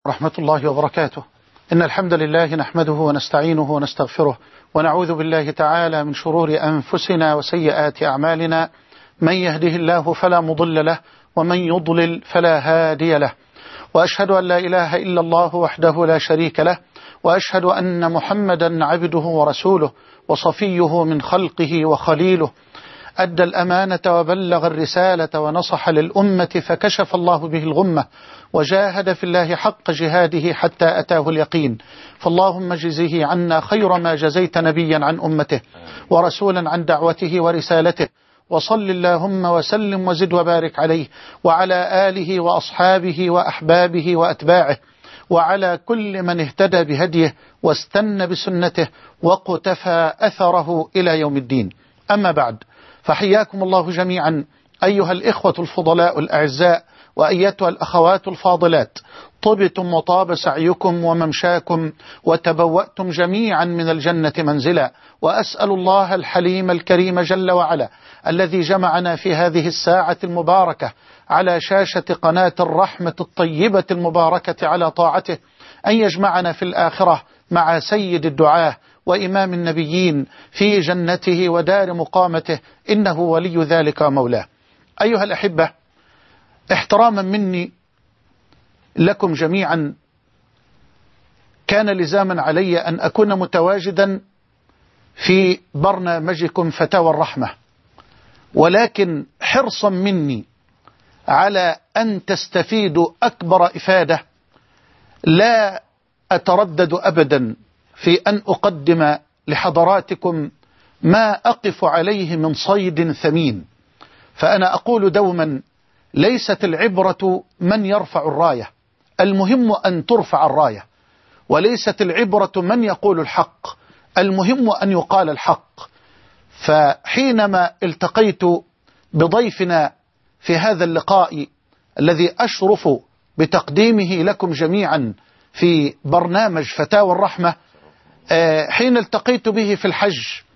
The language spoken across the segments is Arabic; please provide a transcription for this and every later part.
ورحمة الله وبركاته. إن الحمد لله نحمده ونستعينه ونستغفره ونعوذ بالله تعالى من شرور أنفسنا وسيئات أعمالنا. من يهده الله فلا مضل له ومن يضلل فلا هادي له، وأشهد أن لا إله إلا الله وحده لا شريك له، وأشهد أن محمدا عبده ورسوله وصفيه من خلقه وخليله، أدى الأمانة وبلغ الرسالة ونصح للأمة فكشف الله به الغمة وجاهد في الله حق جهاده حتى أتاه اليقين. فاللهم اجزه عنا خير ما جزيت نبيا عن أمته ورسولا عن دعوته ورسالته، وصل اللهم وسلم وزد وبارك عليه وعلى آله وأصحابه وأحبابه وأتباعه وعلى كل من اهتدى بهديه واستنى بسنته وقتفى أثره إلى يوم الدين. أما بعد، فحياكم الله جميعا أيها الإخوة الفضلاء الأعزاء وأيتها الأخوات الفاضلات. طبتم وطاب سعيكم وممشاكم وتبوأتم جميعا من الجنة منزلا، وأسأل الله الحليم الكريم جل وعلا الذي جمعنا في هذه الساعة المباركة على شاشة قناة الرحمة الطيبة المباركة على طاعته أن يجمعنا في الآخرة مع سيد الدعاة وإمام النبيين في جنته ودار مقامته، إنه ولي ذلك ومولاه. أيها الأحبة، احتراما مني لكم جميعا كان لزاما علي أن أكون متواجدا في برنامجكم فتاوى الرحمة، ولكن حرصا مني على أن تستفيدوا أكبر إفادة لا أتردد أبدا في أن أقدم لحضراتكم ما أقف عليه من صيد ثمين. فأنا أقول دوما: ليست العبرة من يرفع الراية، المهم أن ترفع الراية، وليست العبرة من يقول الحق، المهم أن يقال الحق. فحينما التقيت بضيفنا في هذا اللقاء الذي أشرف بتقديمه لكم جميعا في برنامج فتاوى الرحمة، حين التقيت به في الحج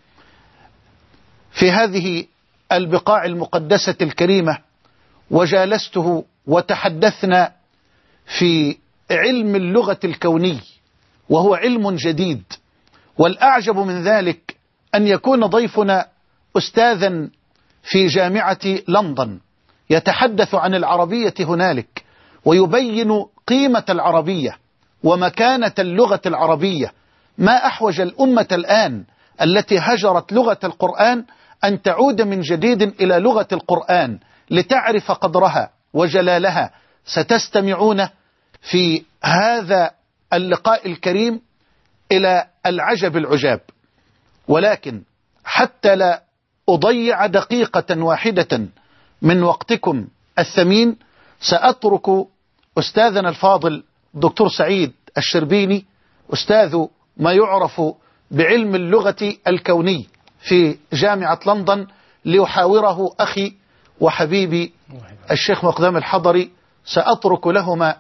في هذه البقاع المقدسة الكريمة وجالسته وتحدثنا في علم اللغة الكوني، وهو علم جديد، والأعجب من ذلك أن يكون ضيفنا أستاذا في جامعة لندن يتحدث عن العربية هنالك ويبين قيمة العربية ومكانة اللغة العربية. ما أحوج الأمة الآن التي هجرت لغة القرآن أن تعود من جديد إلى لغة القرآن لتعرف قدرها وجلالها. ستستمعون في هذا اللقاء الكريم إلى العجب العجاب، ولكن حتى لا أضيع دقيقة واحدة من وقتكم الثمين سأترك أستاذنا الفاضل دكتور سعيد الشربيني، أستاذ ما يعرف بعلم اللغة الكوني في جامعة لندن، ليحاوره أخي وحبيبي الشيخ مقدام الحضري. سأترك لهما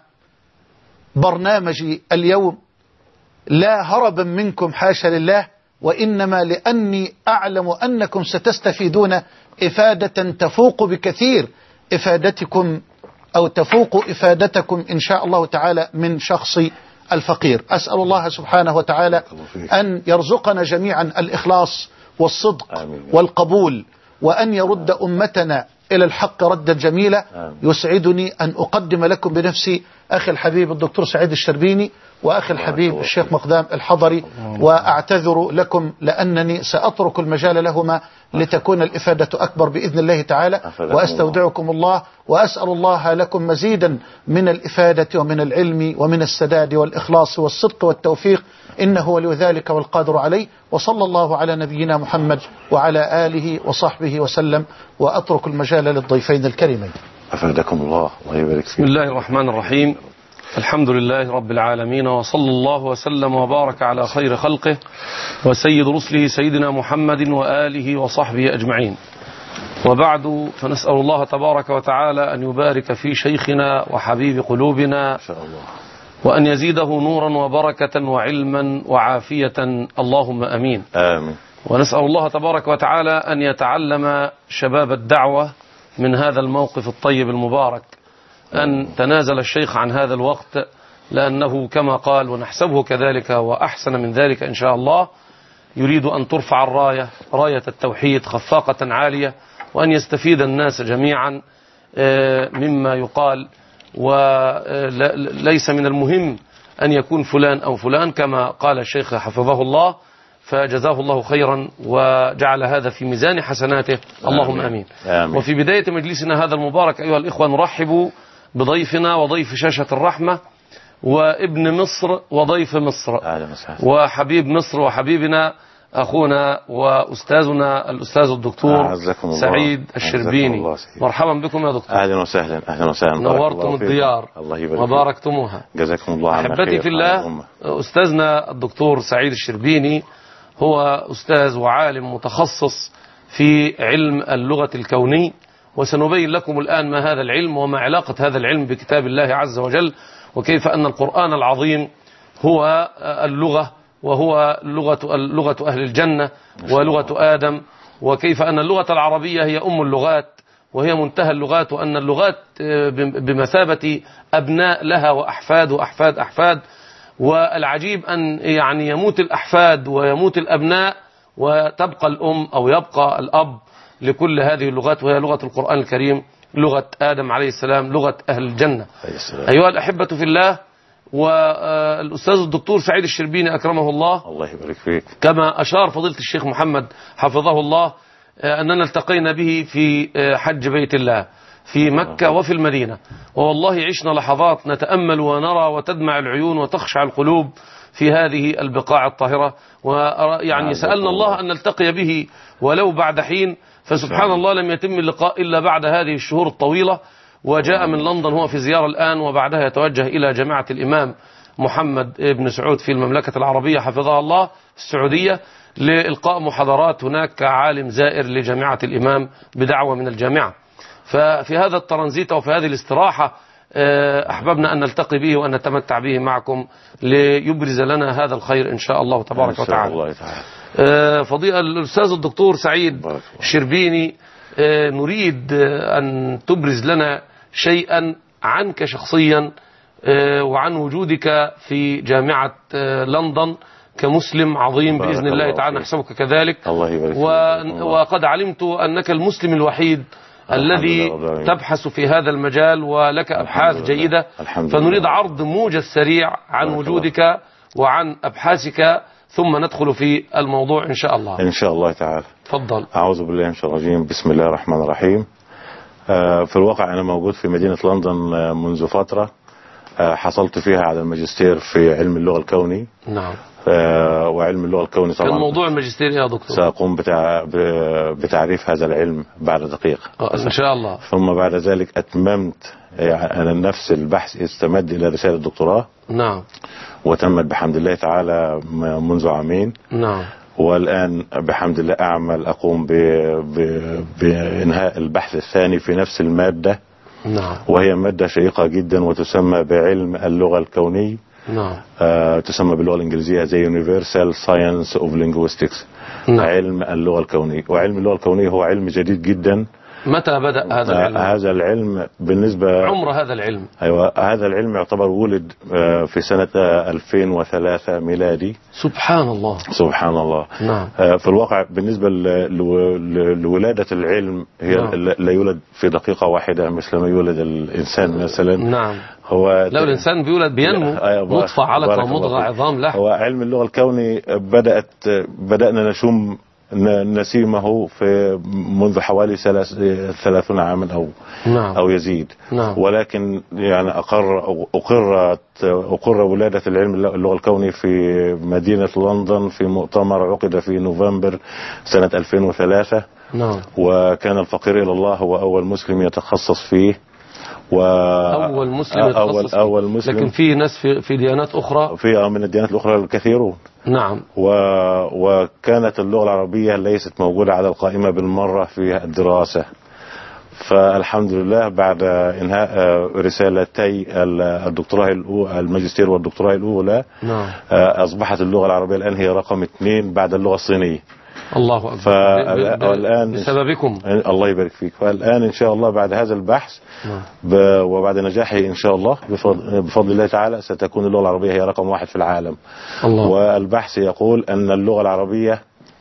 برنامجي اليوم لا هربا منكم حاشا لله، وإنما لأني أعلم أنكم ستستفيدون إفادة تفوق بكثير إفادتكم أو تفوق إفادتكم إن شاء الله تعالى من شخصي الفقير. أسأل الله سبحانه وتعالى أن يرزقنا جميعا الإخلاص والصدق والقبول، وأن يرد أمتنا إلى الحق ردا جميلا. يسعدني أن أقدم لكم بنفسي أخي الحبيب الدكتور سعيد الشربيني وأخي الحبيب الشيخ مقدام الحضري، وأعتذر لكم لأنني سأترك المجال لهما لتكون الإفادة أكبر بإذن الله تعالى. وأستودعكم الله، وأسأل الله لكم مزيدا من الإفادة ومن العلم ومن السداد والإخلاص والصدق والتوفيق، إنه ولي ذلك والقادر عليه. وصلى الله على نبينا محمد وعلى آله وصحبه وسلم، وأترك المجال للضيفين الكريمين. أفادكم الله، الله يبارك فيك. بسم الله الرحمن الرحيم. الحمد لله رب العالمين، وصلى الله وسلم وبارك على خير خلقه وسيد رسله سيدنا محمد وآله وصحبه أجمعين. وبعد، فنسأل الله تبارك وتعالى أن يبارك في شيخنا وحبيب قلوبنا وأن يزيده نورا وبركة وعلما وعافية، اللهم أمين. آمين. ونسأل الله تبارك وتعالى أن يتعلم شباب الدعوة من هذا الموقف الطيب المبارك، أن تنازل الشيخ عن هذا الوقت لأنه كما قال ونحسبه كذلك وأحسن من ذلك إن شاء الله، يريد أن ترفع الراية، راية التوحيد خفاقة عالية، وأن يستفيد الناس جميعا مما يقال، وليس من المهم أن يكون فلان أو فلان كما قال الشيخ حفظه الله، فجزاه الله خيرا وجعل هذا في ميزان حسناته، اللهم آمين. وفي بداية مجلسنا هذا المبارك أيها الإخوة نرحب بضيفنا وضيف شاشة الرحمة وابن مصر وضيف مصر وحبيب مصر وحبيبنا أخونا وأستاذنا الأستاذ الدكتور سعيد الشربيني. مرحبا بكم يا دكتور. أهلا وسهلا. أهلا وسهلا. نورتم الديار وباركتموها. جزاكم الله عنا خير. أحبتي في الله، أستاذنا الدكتور سعيد الشربيني هو أستاذ وعالم متخصص في علم اللغة الكوني، وسنبين لكم الآن ما هذا العلم وما علاقة هذا العلم بكتاب الله عز وجل، وكيف أن القرآن العظيم هو اللغة، وهو لغة أهل الجنة ولغة آدم، وكيف أن اللغة العربية هي أم اللغات وهي منتهى اللغات، وأن اللغات بمثابة أبناء لها وأحفاد وأحفاد أحفاد، والعجيب أن يعني يموت الأحفاد ويموت الأبناء وتبقى الأم أو يبقى الأب لكل هذه اللغات، وهي لغة القرآن الكريم، لغة آدم عليه السلام، لغة أهل الجنة. أيها الأحبة في الله، والأستاذ الدكتور سعيد الشربيني أكرمه الله، الله يبارك فيك، كما أشار فضيلة الشيخ محمد حفظه الله أننا التقينا به في حج بيت الله في مكة وفي المدينة، والله عشنا لحظات نتأمل ونرى وتدمع العيون وتخشع القلوب في هذه البقاع الطاهرة، ويعني سألنا الله أن نلتقي به ولو بعد حين، فسبحان الله لم يتم اللقاء إلا بعد هذه الشهور الطويلة، وجاء من لندن، هو في زيارة الآن، وبعدها يتوجه إلى جامعة الإمام محمد بن سعود في المملكة العربية حفظها الله السعودية لإلقاء محاضرات هناك كعالم زائر لجامعة الإمام بدعوة من الجامعة. ففي هذا الترانزيت وفي هذه الاستراحة أحببنا أن نلتقي به وأن نتمتع به معكم ليبرز لنا هذا الخير إن شاء الله تبارك وتعالى. فضيلة الأستاذ الدكتور سعيد الشربيني، نريد أن تبرز لنا شيئا عنك شخصيا وعن وجودك في جامعة لندن كمسلم عظيم بإذن الله تعالى، نحسبك كذلك، وقد علمت أنك المسلم الوحيد الذي تبحث في هذا المجال ولك أبحاث جيدة، فنريد عرض موجز سريع عن وجودك وعن أبحاثك ثم ندخل في الموضوع إن شاء الله. إن شاء الله تعالى. تفضل. أعوذ بالله من الشيطان الرجيم، بسم الله الرحمن الرحيم. في الواقع أنا موجود في مدينة لندن منذ فترة، حصلت فيها على الماجستير في علم اللغة الكوني. نعم. وعلم اللغة الكوني طبعا. كان موضوع الماجستير يا دكتور؟ سأقوم بتعريف هذا العلم بعد دقيقة إن شاء الله. ثم بعد ذلك أتممت أنا نفس البحث، استمد إلى رسالة الدكتوراه. نعم. وتمت بحمد الله تعالى منذ عامين. نعم. والآن بحمد الله أقوم بإنهاء البحث الثاني في نفس المادة. نعم. وهي مادة شيقة جدا وتسمى بعلم اللغة الكوني. نعم. تسمى باللغة الإنجليزية The Universal Science of Linguistics. نعم. علم اللغة الكوني. وعلم اللغة الكوني هو علم جديد جدا. متى بدأ هذا العلم؟ هذا العلم بالنسبة عمر هذا العلم؟ أيوة، هذا العلم يعتبر ولد في سنة 2003 ميلادي. سبحان الله. سبحان الله. نعم. في الواقع بالنسبة لولادة العلم هي نعم. لا يولد في دقيقة واحدة مثل ما يولد الإنسان مثلا. نعم. هو لو الإنسان بيولد بينمو نطفة علقة ومضغة عظام لحم. هو علم اللغة الكوني بدأنا نشم نسيمه في منذ حوالي 30 عاما نعم. أو يزيد. نعم. ولكن يعني أقر ولادة العلم اللغة الكوني في مدينة لندن في مؤتمر عقد في نوفمبر سنة 2003. نعم. وكان الفقير إلى الله هو أول مسلم يتخصص فيه. أول مسلم يتخصص فيه. أول مسلم. لكن في ناس في ديانات أخرى، في من الديانات الأخرى الكثيرون. نعم. وكانت اللغة العربية ليست موجودة على القائمة بالمرة في الدراسة. فالحمد لله بعد إنهاء رسالتي الدكتوراه الماجستير والدكتوراه الأولى، نعم. أصبحت اللغة العربية الآن هي رقم 2 بعد اللغة الصينية. الله أكبر. فالآن بسببكم. الله يبارك فيك. فالآن إن شاء الله بعد هذا البحث وبعد نجاحه إن شاء الله بفضل الله تعالى ستكون اللغة العربية هي رقم 1 في العالم. الله. والبحث يقول أن اللغة العربية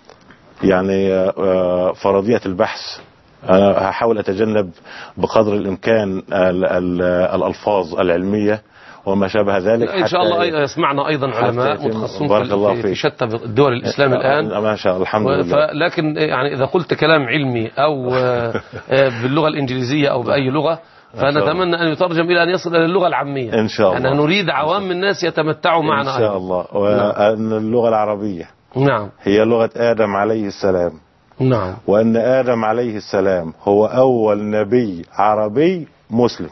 يعني فرضية البحث. أنا هحاول أتجنب بقدر الإمكان الألفاظ العلمية وما شابه ذلك. إن شاء الله يسمعنا أيضا علماء متخصصون في شتى دول الإسلام الآن. ما شاء الله الحمد لله. لكن يعني إذا قلت كلام علمي أو باللغة الإنجليزية أو بأي لغة فنتمنى أن يترجم إلى أن يصل إلى اللغة العامية إن شاء الله. أنا نريد عوام الناس يتمتعوا معنا إن شاء الله. وأن اللغة العربية نعم هي لغة آدم عليه السلام. نعم. وأن آدم عليه السلام هو أول نبي عربي مسلم.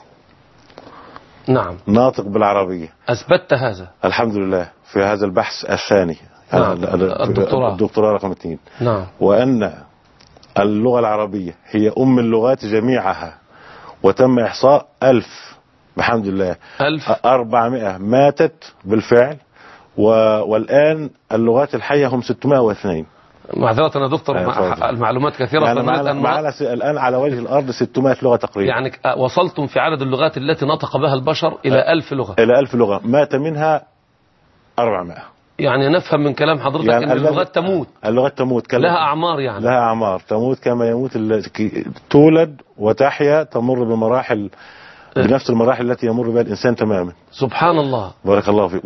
نعم. ناطق بالعربية. أثبتت هذا الحمد لله في هذا البحث الثاني. نعم. الدكتوراه رقم 2. نعم. وأن اللغة العربية هي أم اللغات جميعها وتم إحصاء 1000 بحمد الله 400 ماتت بالفعل والآن اللغات الحية هم 602. معذرة يا دكتور المعلومات كثيرة يعني معنا الآن على وجه الأرض 600 لغة تقريبا. يعني وصلتم في عدد اللغات التي نطق بها البشر إلى 1000 لغة. إلى 1000 لغة مات منها 400. يعني نفهم من كلام حضرتك يعني أن اللغات تموت. اللغات تموت لها أعمار يعني. لها أعمار تموت كما يموت تولد وتحيا تمر بمراحل بنفس المراحل التي يمر بها الإنسان تماما. سبحان الله. بارك الله فيك.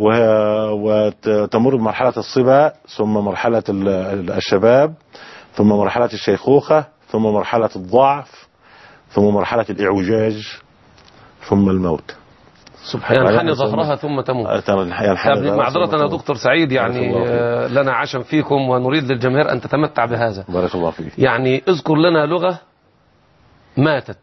وتمر بمرحلة الصبا ثم مرحلة الشباب ثم مرحلة الشيخوخة ثم مرحلة الضعف ثم مرحلة الإعوجاج ثم الموت. سبحان ينحني ظهرها ثم تموت. معذرة يا دكتور سعيد يعني لنا عشم فيكم ونريد للجماهير أن تتمتع بهذا. بارك الله فيك. يعني اذكر لنا لغة ماتت.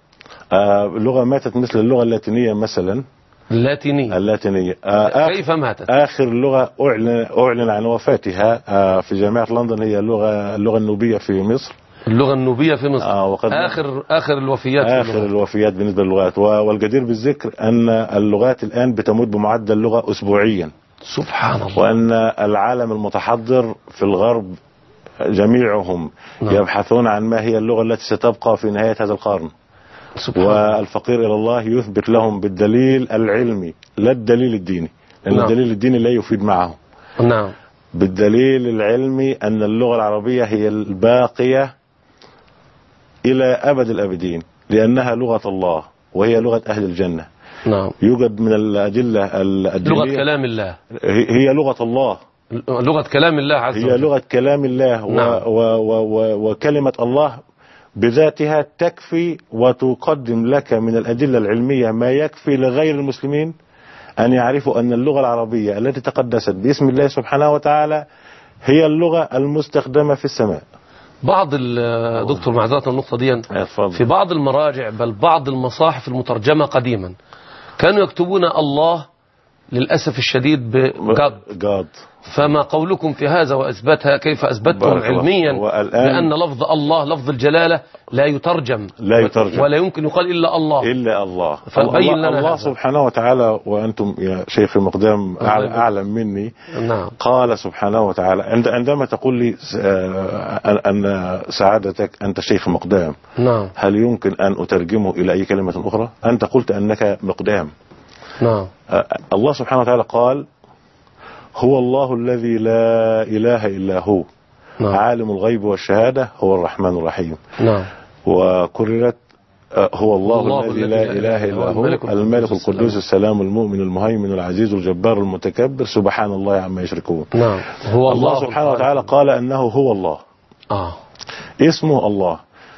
لغة ماتت مثل اللغة اللاتينية مثلا. اللاتينية كيف ماتت؟ آخر لغة أعلن عن وفاتها في جامعة لندن هي اللغة النوبية في مصر. اللغة النوبية في مصر. آخر الوفيات. آخر الوفيات بالنسبة للغات. والجدير بالذكر أن اللغات الآن بتموت بمعدل لغة أسبوعيا. سبحان الله. وأن العالم المتحضر في الغرب جميعهم يبحثون عن ما هي اللغة التي ستبقى في نهاية هذا القرن. والفقير إلى الله يثبت لهم بالدليل العلمي لا الدليل الديني لأن الدليل الديني لا يفيد معه. نعم. بالدليل العلمي أن اللغة العربية هي الباقية إلى أبد الأبدين لأنها لغة الله وهي لغة أهل الجنة. نعم. يوجد من الأدلة لغة كلام الله. هي لغة الله. لغة كلام الله عز وجل. هي لغة كلام الله. نعم. وكلمة الله بذاتها تكفي وتقدم لك من الأدلة العلمية ما يكفي لغير المسلمين أن يعرفوا أن اللغة العربية التي تقدست باسم الله سبحانه وتعالى هي اللغة المستخدمة في السماء. بعض دكتور معذرة النقطة دي في بعض المراجع بل بعض المصاحف المترجمة قديما كانوا يكتبون الله للأسف الشديد بجاد. فما قولكم في هذا وأثبتها كيف أثبتتم علميا لأن لفظ الله لفظ الجلالة لا يترجم ولا يمكن يقال إلا الله. فبين لنا الله سبحانه وتعالى وأنتم يا شيخ المقدام أعلم مني. نعم. قال سبحانه وتعالى عندما تقول لي أن سعادتك أنت شيخ مقدام. نعم. هل يمكن أن أترجمه إلى أي كلمة أخرى؟ أنت قلت أنك مقدام. نعم. الله سبحانه وتعالى قال هو الله الذي لا إله إلا هو. نعم. عالم الغيب والشهادة هو الرحمن الرحيم. نعم. وكررت هو الله الذي لا إله إلا هو الملك القدوس السلام المؤمن المهيمن العزيز الجبار المتكبر سبحان الله عما يشركون. نعم. هو الله سبحانه وتعالى قال أنه هو الله. اسمه الله.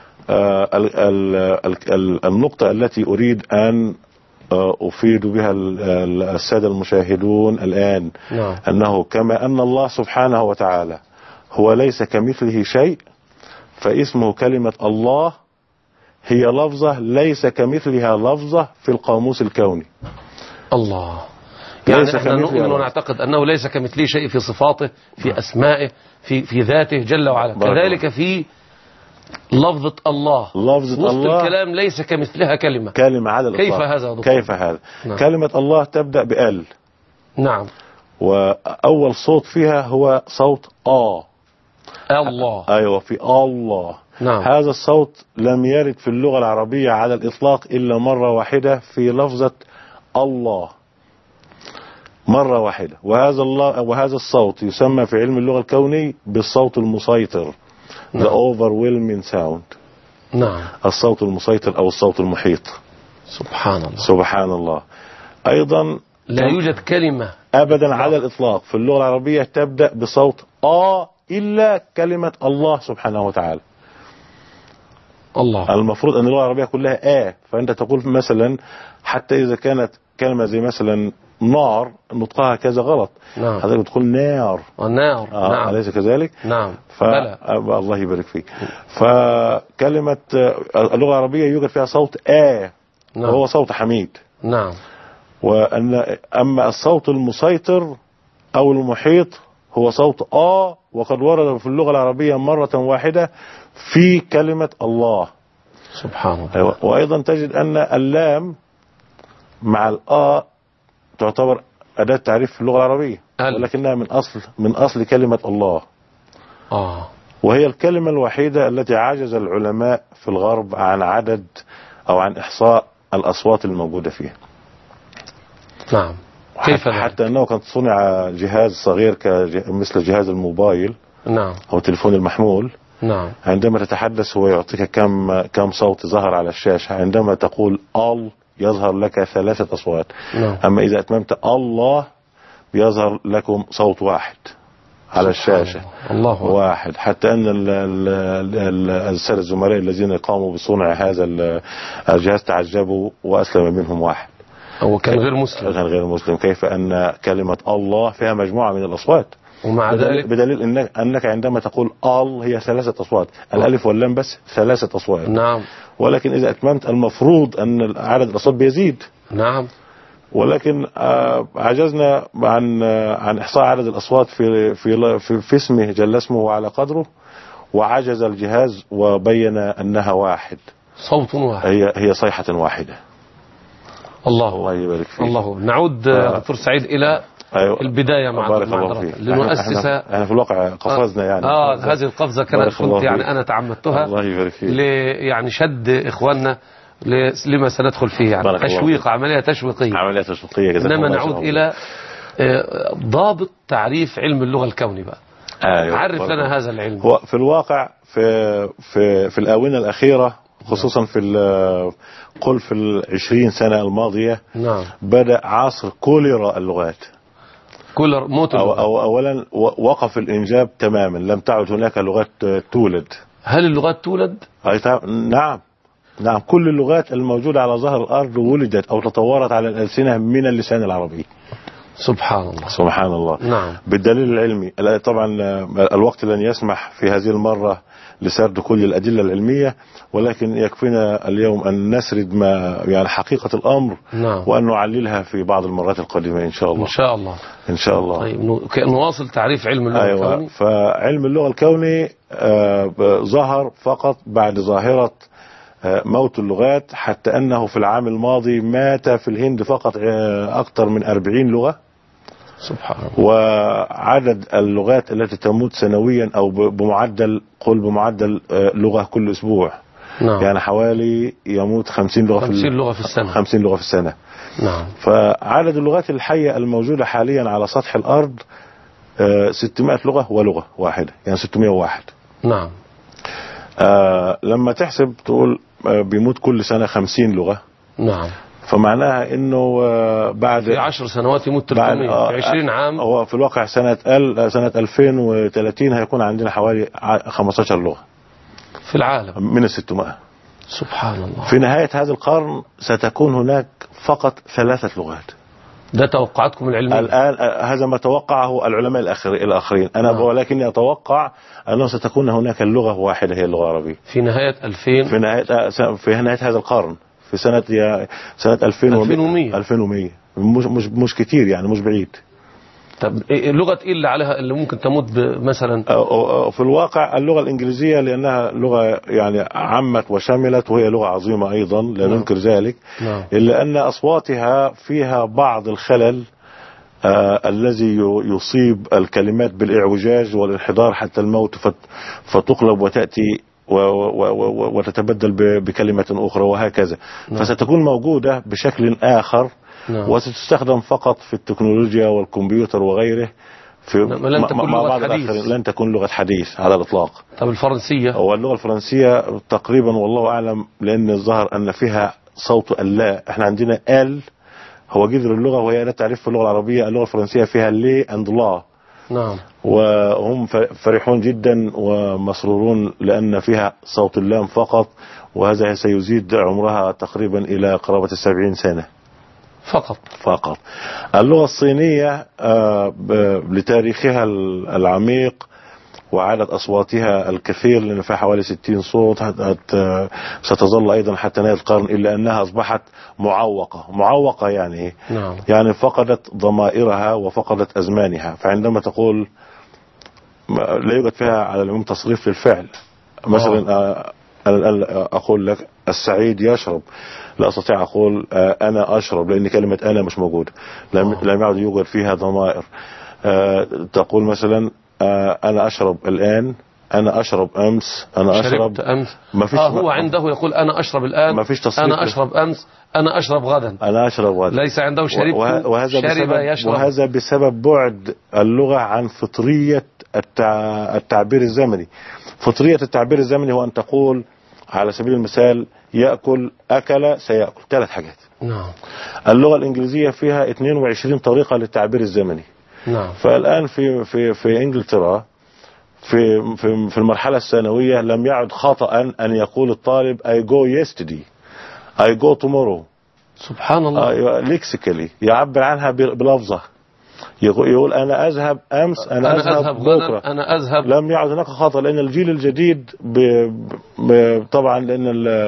النقطة التي أريد أن أفيد بها السادة المشاهدون الآن. نعم. أنه كما أن الله سبحانه وتعالى هو ليس كمثله شيء فاسمه كلمة الله هي لفظة ليس كمثلها لفظة في القاموس الكوني. الله. يعني احنا نؤمن ونعتقد أنه ليس كمثله شيء في صفاته في أسمائه في ذاته جل وعلا. كذلك في لفظة الله وسط الكلام ليس كمثلها كلمة على الإطلاق. كيف هذا دكتور؟ كيف هذا؟ نعم. كلمة الله تبدأ بال. نعم. وأول صوت فيها هو صوت الله. أيوة في الله. نعم. هذا الصوت لم يرد في اللغة العربية على الإطلاق إلا مرة واحدة في لفظة الله، مرة واحدة. وهذا الصوت يسمى في علم اللغة الكوني بالصوت المسيطر. نعم. The overwhelming sound. نعم. الصوت المسيطر أو الصوت المحيط. سبحان الله. سبحان الله. أيضا لا يوجد كلمة أبدا على الإطلاق في اللغة العربية تبدأ بصوت إلا كلمة الله سبحانه وتعالى. الله. المفروض أن اللغة العربية كلها فأنت تقول مثلا حتى إذا كانت كلمة زي مثلا نار نطقها كذا غلط. نعم. حضرتك بتقول نار. النار. نعم. أليس كذلك؟ نعم. بلى. الله يبارك فيك. فكلمة اللغة العربية يوجد فيها صوت نعم. وهو صوت حميد. نعم. أما الصوت المسيطر أو المحيط هو صوت وقد ورد في اللغة العربية مرة واحدة في كلمة الله. سبحان الله. وأيضا تجد أن اللام مع تعتبر أداة تعريف في اللغة العربية، ولكنها من أصل كلمة الله. وهي الكلمة الوحيدة التي عجز العلماء في الغرب عن عدد أو عن إحصاء الأصوات الموجودة فيها. نعم. كيف حتى أنه كان صنع جهاز صغير مثل جهاز الموبايل. نعم. أو التليفون المحمول. نعم. عندما تتحدث هو يعطيك كم صوت ظهر على الشاشة. عندما تقول يظهر لك 3 أصوات. نعم. أما إذا أتممت الله يظهر لكم صوت واحد على الشاشة. الله واحد. حتى أن السادة الزملاء الذين قاموا بصنع هذا الجهاز تعجبوا وأسلم منهم واحد. هو كان غير مسلم. كان غير مسلم. كيف أن كلمة الله فيها مجموعة من الأصوات، ومع ذلك بدليل أنك عندما تقول هي 3 أصوات. الألف واللام بس 3 أصوات. نعم. ولكن إذا أتممت المفروض أن عدد الأصوات بيزيد. نعم. ولكن عجزنا عن إحصاء عدد الأصوات في اسمه جل اسمه وعلى قدره، وعجز الجهاز وبين أنها واحد. صوت واحد. هي صيحة واحدة. الله يبارك فيك. الله. نعود دكتور سعيد إلى البداية مع لنؤسس. احنا في الواقع قفزنا يعني. هذه القفزة كنت يعني أنا تعمدتها. الله يبارك فيك. يعني شد إخواننا لما سندخل فيه يعني تشويق، عملية تشويقية. عملية تشويقية. إنما نعود إلى ضابط تعريف علم اللغة الكوني بقى. عرف لنا هذا العلم. هو في الواقع في الآونة الأخيرة خصوصا في 20 سنة الماضية. نعم. بدأ عصر كوليرا اللغات. كولر موت اللغات. أولا وقف الإنجاب تماما، لم تعد هناك لغات تولد. هل اللغات تولد؟ نعم كل اللغات الموجودة على ظهر الأرض ولدت أو تطورت على الألسنة من اللسان العربي. سبحان الله. سبحان الله. نعم. بالدليل العلمي. طبعا الوقت لن يسمح في هذه المرة لسرد كل الأدلة العلمية، ولكن يكفينا اليوم أن نسرد ما يعني حقيقة الأمر. نعم. وأن نعللها في بعض المرات القادمة إن شاء الله. إن شاء الله. إن شاء الله. طيب نواصل تعريف علم اللغة الكوني. فعلم اللغة الكوني ظهر فقط بعد ظاهرة موت اللغات، حتى أنه في العام الماضي مات في الهند فقط أكثر من 40 لغة. سبحان الله. وعدد اللغات التي تموت سنويا أو بمعدل لغة كل أسبوع. نعم. يعني حوالي يموت 50 لغة 50 لغة في السنة. 50 لغة في السنة. نعم. فعدد اللغات الحية الموجودة حاليا على سطح الأرض 600 لغة ولغة واحدة، يعني 601. نعم. لما تحسب تقول بيموت كل سنة 50 لغة. نعم. فمعناها انه بعد في 10 سنوات يموت 300 في 20 عام. هو في الواقع سنة 2030 هيكون عندنا حوالي 15 لغة في العالم من 600. سبحان الله. في نهاية هذا القرن ستكون هناك فقط 3 لغات. ده توقعاتكم العلمية الآن؟ هذا ما توقعه العلماء الآخرين. أنا ولكني أتوقع أنه ستكون هناك اللغة واحدة هي اللغة العربية في نهاية 2000. في نهاية هذا القرن في سنة 2100. مش كتير يعني، مش بعيد. طب لغة ايه اللي عليها اللي ممكن تموت مثلا؟ في الواقع اللغة الإنجليزية، لأنها لغة يعني عمت وشملت، وهي لغة عظيمة أيضا لا ننكر ذلك. إلا أن أصواتها فيها بعض الخلل الذي يصيب الكلمات بالإعوجاج والانحدار حتى الموت فتقلب وتأتي وتتبدل بكلمة أخرى وهكذا. فستكون موجودة بشكل آخر وستستخدم فقط في التكنولوجيا والكمبيوتر وغيره لن تكون لغة حديث. لن تكون لغة حديث على الإطلاق. طب الفرنسية؟ واللغة الفرنسية تقريبا والله أعلم، لأن الظاهر أن فيها صوت اللا. احنا عندنا ال هو جذر اللغة وهي لا تعرف في اللغة العربية. اللغة الفرنسية فيها لي اند لا. نعم. وهم فرحون جدا ومسرورون لأن فيها صوت اللام فقط، وهذا سيزيد عمرها تقريبا إلى قرابة 70 سنة فقط. اللغة الصينية لتاريخها العميق وعدد أصواتها الكثير، لأن فيها حوالي 60 صوت، ستظل أيضا حتى نهاية القرن، إلا أنها أصبحت معوقة يعني نعم. يعني فقدت ضمائرها وفقدت أزمانها. فعندما تقول لا يوجد فيها على العموم تصريف للفعل، مثلا أقول لك السعيد يشرب، لا أستطيع أقول أنا أشرب لأن كلمة أنا مش موجودة، لم يعد يوجد فيها ضمائر. تقول مثلا أنا أشرب الآن، أنا أشرب أمس، أنا أشرب أمس. ما فيش هو عنده يقول أنا أشرب الآن، ما فيش تصريف. أنا أشرب أمس، أنا أشرب غدا، أنا أشرب غدا. ليس عنده شربت شرب يشرب. وهذا بسبب بعد اللغة عن فطرية التعبير الزمني. فطرية التعبير الزمني هو أن تقول على سبيل المثال يأكل، أكل، سيأكل، 3 حاجات. نعم. اللغة الإنجليزية فيها 22 طريقة للتعبير الزمني. نعم. فالآن في إنجلترا في المرحلة الثانوية لم يعد خطأ أن يقول الطالب I go yesterday, I go tomorrow. سبحان الله. ليكسيكالي يعبر عنها بلفظة. يقول أنا أذهب أمس، أنا أذهب بكرة، أنا أذهب. لم يعد هناك خطأ، لأن الجيل الجديد طبعا لأن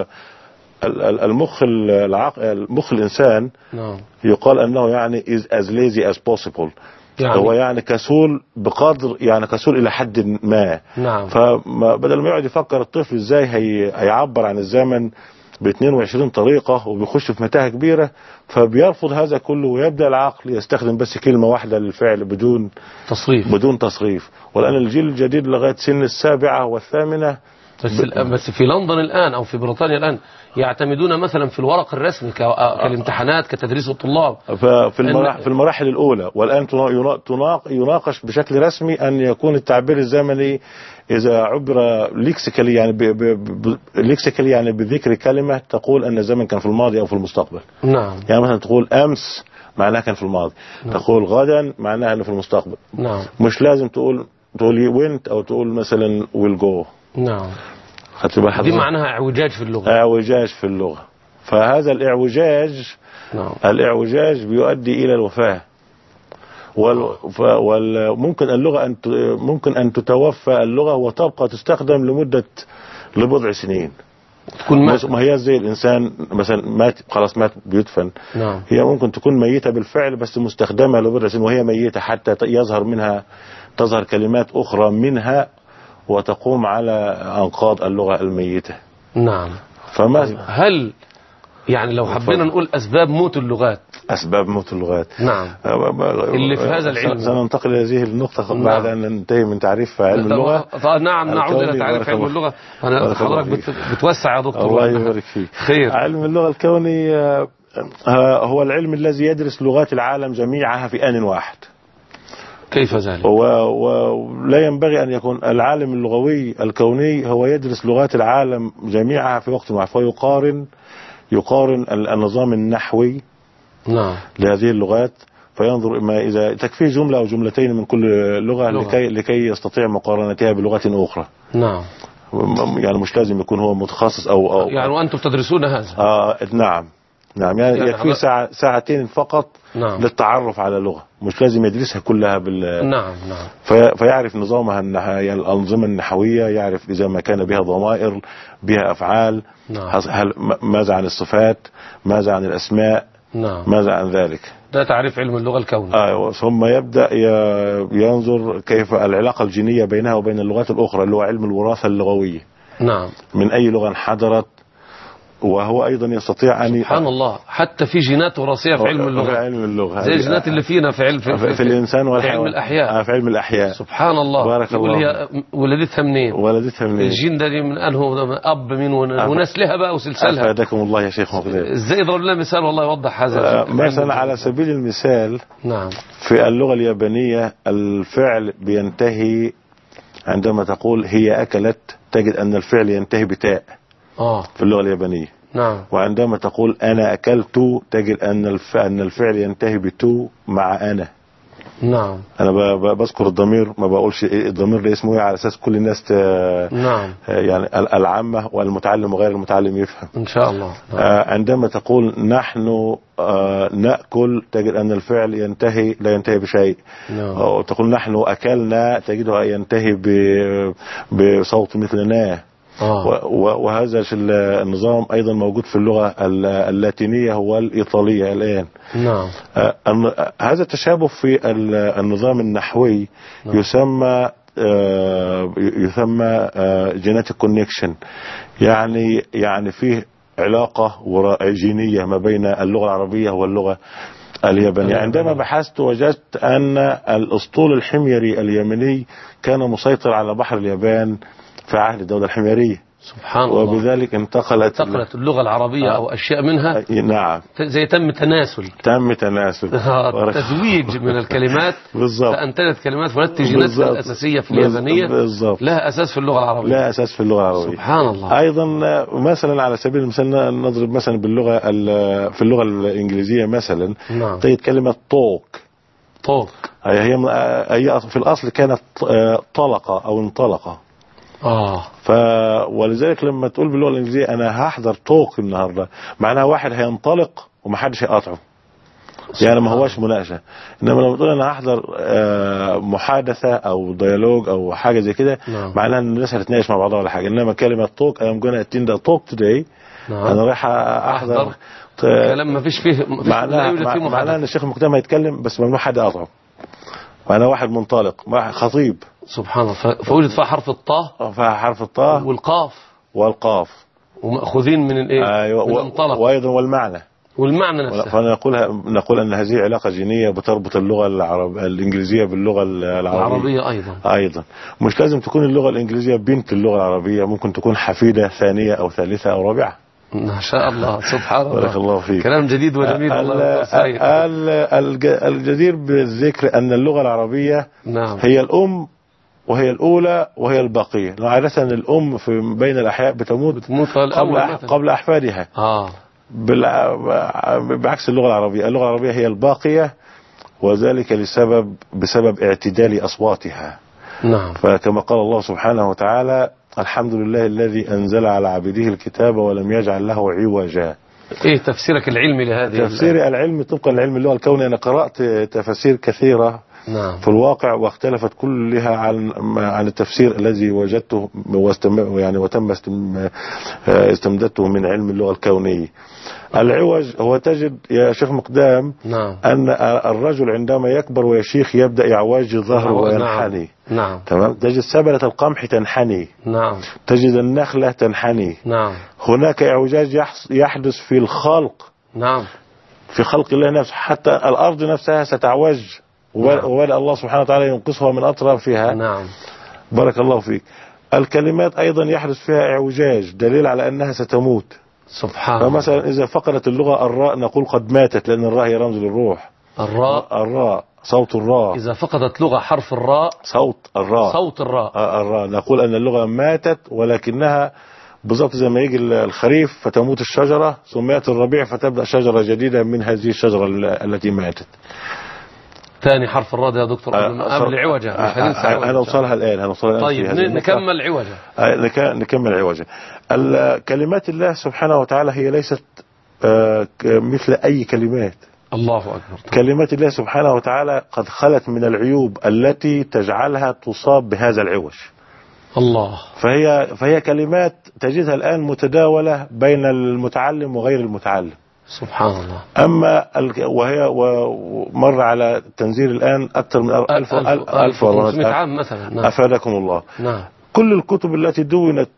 المخ الإنسان نعم. يقال أنه يعني is as lazy as possible. يعني هو يعني كسول بقدر، يعني كسول إلى حد ما. نعم. فبدل ما يقعد يفكر الطفل إزاي هيعبر عن الزمن ب 22 طريقة وبيخش في متاهة كبيرة، فبيرفض هذا كله ويبدأ العقل يستخدم بس كلمة واحدة للفعل بدون تصريف. والآن الجيل الجديد لغاية سن 7 و8 بس في لندن الآن أو في بريطانيا الآن يعتمدون مثلا في الورق الرسمي كالامتحانات كتدريس الطلاب في المراحل الأولى. والآن يناقش بشكل رسمي أن يكون التعبير الزمني إذا عبر ليكسيكالي، يعني بذكر كلمة تقول أن الزمن كان في الماضي أو في المستقبل. نعم. يعني مثلا تقول أمس معناها كان في الماضي. نعم. تقول غدا معناها أنه في المستقبل. نعم. مش لازم تقول went أو تقول مثلا will go. نعم. دي معناها اعوجاج في اللغة. فهذا الاعوجاج نعم. الاعوجاج بيؤدي إلى الوفاة. ممكن أن تتوفى اللغة وتبقى تستخدم لبضع سنين. ما هي زي الإنسان مثلا خلاص مات بيدفن. نعم. هي ممكن تكون ميتة بالفعل بس مستخدمة لبضع سنين وهي ميتة حتى تظهر كلمات أخرى منها وتقوم على أنقاض اللغة الميتة. نعم. هل يعني لو حبينا نقول أسباب موت اللغات؟ نعم. اللي في هذا العلم سننتقل إلى هذه النقطة بعد أن ننتهي من تعريف علم اللغة. نعم، نعود إلى تعريف علم اللغة. حضرتك بتوسع يا دكتور. الله يبارك فيك. خير. علم اللغة الكوني هو العلم الذي يدرس لغات العالم جميعها في آن واحد. كيف ذلك؟ ولا ينبغي أن يكون العالم اللغوي الكوني هو يدرس لغات العالم جميعها في وقت واحد، فيقارن النظام النحوي نعم. لهذه اللغات، فينظر إذا تكفي جملة أو جملتين من كل لغة. لكي يستطيع مقارنتها بلغات أخرى. نعم. يعني مش لازم يكون هو متخصص أو يعني وأنتم تدرسون هذا؟ نعم. يعني يكفي ساعتين فقط. نعم. للتعرف على لغة، مش لازم يدرسها كلها نعم. فيعرف نظامها يعني الأنظمة النحوية، يعرف إذا ما كان بها ضمائر، بها أفعال. نعم. ماذا عن الصفات، ماذا عن الأسماء. نعم. ماذا عن ذلك. ده تعريف علم اللغة الكوني. ثم يبدأ ينظر كيف العلاقة الجينية بينها وبين اللغات الأخرى، اللي هو علم الوراثة اللغوية. نعم. من أي لغة انحدرت وهو أيضا يستطيع أن سبحان الله، حتى في جينات وراثية في علم اللغة، في علم اللغة زي الجينات اللي فينا في علم في الإنسان والحيوان، في علم الأحياء. في علم الأحياء. سبحان الله. بارك يقول الله. هي ولدتها منين؟ ولدتها منين؟ الجين ده من أنه أب من ونسلها بقى وسلسلها. أفادكم الله يا شيخ مقدام. ازاي يضرب لنا مثال والله يوضح هذا. مثلا على سبيل المثال، نعم، في اللغة اليابانية الفعل بينتهي عندما تقول هي أكلت، تجد أن الفعل ينتهي بتاء في اللغة اليابانية. نعم. وعندما تقول أنا أكلت، تجد أن الفعل ينتهي بتو مع أنا. نعم. أنا بذكر الضمير، ما بقولش الضمير ده اسمه إيه، على أساس كل الناس نعم، يعني العامة والمتعلم وغير المتعلم يفهم إن شاء الله. نعم. عندما تقول نحن نأكل، تجد أن الفعل لا ينتهي بشيء. نعم. أو تقول نحن أكلنا، تجده ينتهي بصوت مثل نا. وهذا النظام أيضا موجود في اللغة اللاتينية والإيطالية الآن. نعم. هذا التشابه في النظام النحوي يسمى جيناتيك كونكشن، يعني فيه علاقة جينية ما بين اللغة العربية واللغة اليابانية. عندما بحثت وجدت أن الأسطول الحميري اليمني كان مسيطر على بحر اليابان في عهد الدولة الحميرية. سبحان الله. وبذلك انتقلت اللغة العربية أو أشياء منها. نعم. زي تم تناسل. تزويج من الكلمات. بالضبط. فأنتجت كلمات ولدت جيناتها الأساسية في اليابانية. بالضبط. لها أساس في اللغة العربية. سبحان الله. أيضا مثلا على سبيل المثال نضرب مثلا في اللغة الإنجليزية مثلا. نعم. تجد كلمة توك. هي في الأصل كانت طلقة أو انطلقة. ولذلك لما تقول باللغة الإنجليزية أنا هحضر توك النهاردة، معناها واحد هينطلق ومحدش هيقاطعه، يعني ما هواش مناقشة. إنما لما تقول أنا هحضر محادثة أو ديالوج أو حاجة زي كده، معناها أن الناس هتتناقش مع بعضها ولا حاجة. إنما كلمة توك I'm gonna attend a talk today، أنا رايح أحضر كلام ما فيش فيه معناها أن الشيخ المقدم هيتكلم بس ممنوع حد يقاطعه، معناها واحد منطلق، خطيب. سبحان الله. فوجد فيها حرف الطاء، والقاف ومأخوذين من الايه؟ أيوة. وايضا والمعنى نفسه. فنقول ان هذه علاقة جينية بتربط اللغة الانجليزية باللغة العربية ايضا. مش لازم تكون اللغة الانجليزية بنت اللغة العربية، ممكن تكون حفيدة ثانية او ثالثة او رابعة. ما شاء الله. سبحان الله. بارك الله فيك. كلام جديد وجميل. الجدير بالذكر ان اللغة العربية هي الام وهي الأولى وهي الباقية. عادة الأم في بين الأحياء بتموت قبل أحفادها. بعكس اللغة العربية هي الباقية، وذلك بسبب اعتدال أصواتها. نعم. فكما قال الله سبحانه وتعالى الحمد لله الذي أنزل على عبده الكتاب ولم يجعل له عوجا. ايه تفسيرك العلمي لهذه؟ تفسيري العلمي طبقا لعلم اللغة الكوني، أنا قرأت تفاسير كثيرة في الواقع، واختلفت كلها عن التفسير الذي وجدته وتم استمدته من علم اللغة الكونية. العوج هو تجد يا شيخ مقدام أن الرجل عندما يكبر ويشيخ يبدأ يعوج ظهره وينحني. تمام. تجد سبلة القمح تنحني. تجد النخلة تنحني. هناك اعوجاج يحدث في الخلق. في خلق الله نفسه، حتى الأرض نفسها ستعوج، وبدأ الله سبحانه وتعالى ينقصها من أطرافها. بارك الله فيك. الكلمات أيضا يحدث فيها اعوجاج، دليل على أنها ستموت. سبحان الله. فمثلا إذا فقدت اللغة الراء نقول قد ماتت، لأن الراء هي رمز للروح. الراء صوت الراء. إذا فقدت لغة حرف الراء صوت الراء نقول أن اللغة ماتت، ولكنها بالضبط زي ما يجي الخريف فتموت الشجرة، ثم يأتي الربيع فتبدأ شجرة جديدة من هذه الشجرة التي ماتت. ثاني حرف الراء يا دكتور قبل عوجة، مش هننسى عوجة. هنوصلها الآن. طيب نكمل عوجة. نكمل عوجة. كلمات الله سبحانه وتعالى هي ليست مثل أي كلمات. الله أكبر. كلمات الله سبحانه وتعالى قد خلت من العيوب التي تجعلها تصاب بهذا العوج. الله. فهي كلمات تجدها الآن متداولة بين المتعلم وغير المتعلم. سبحان الله. أما ومر على تنزيل الآن أكثر من 1500 عام مثلا. أفادكم الله. نعم. كل الكتب التي دونت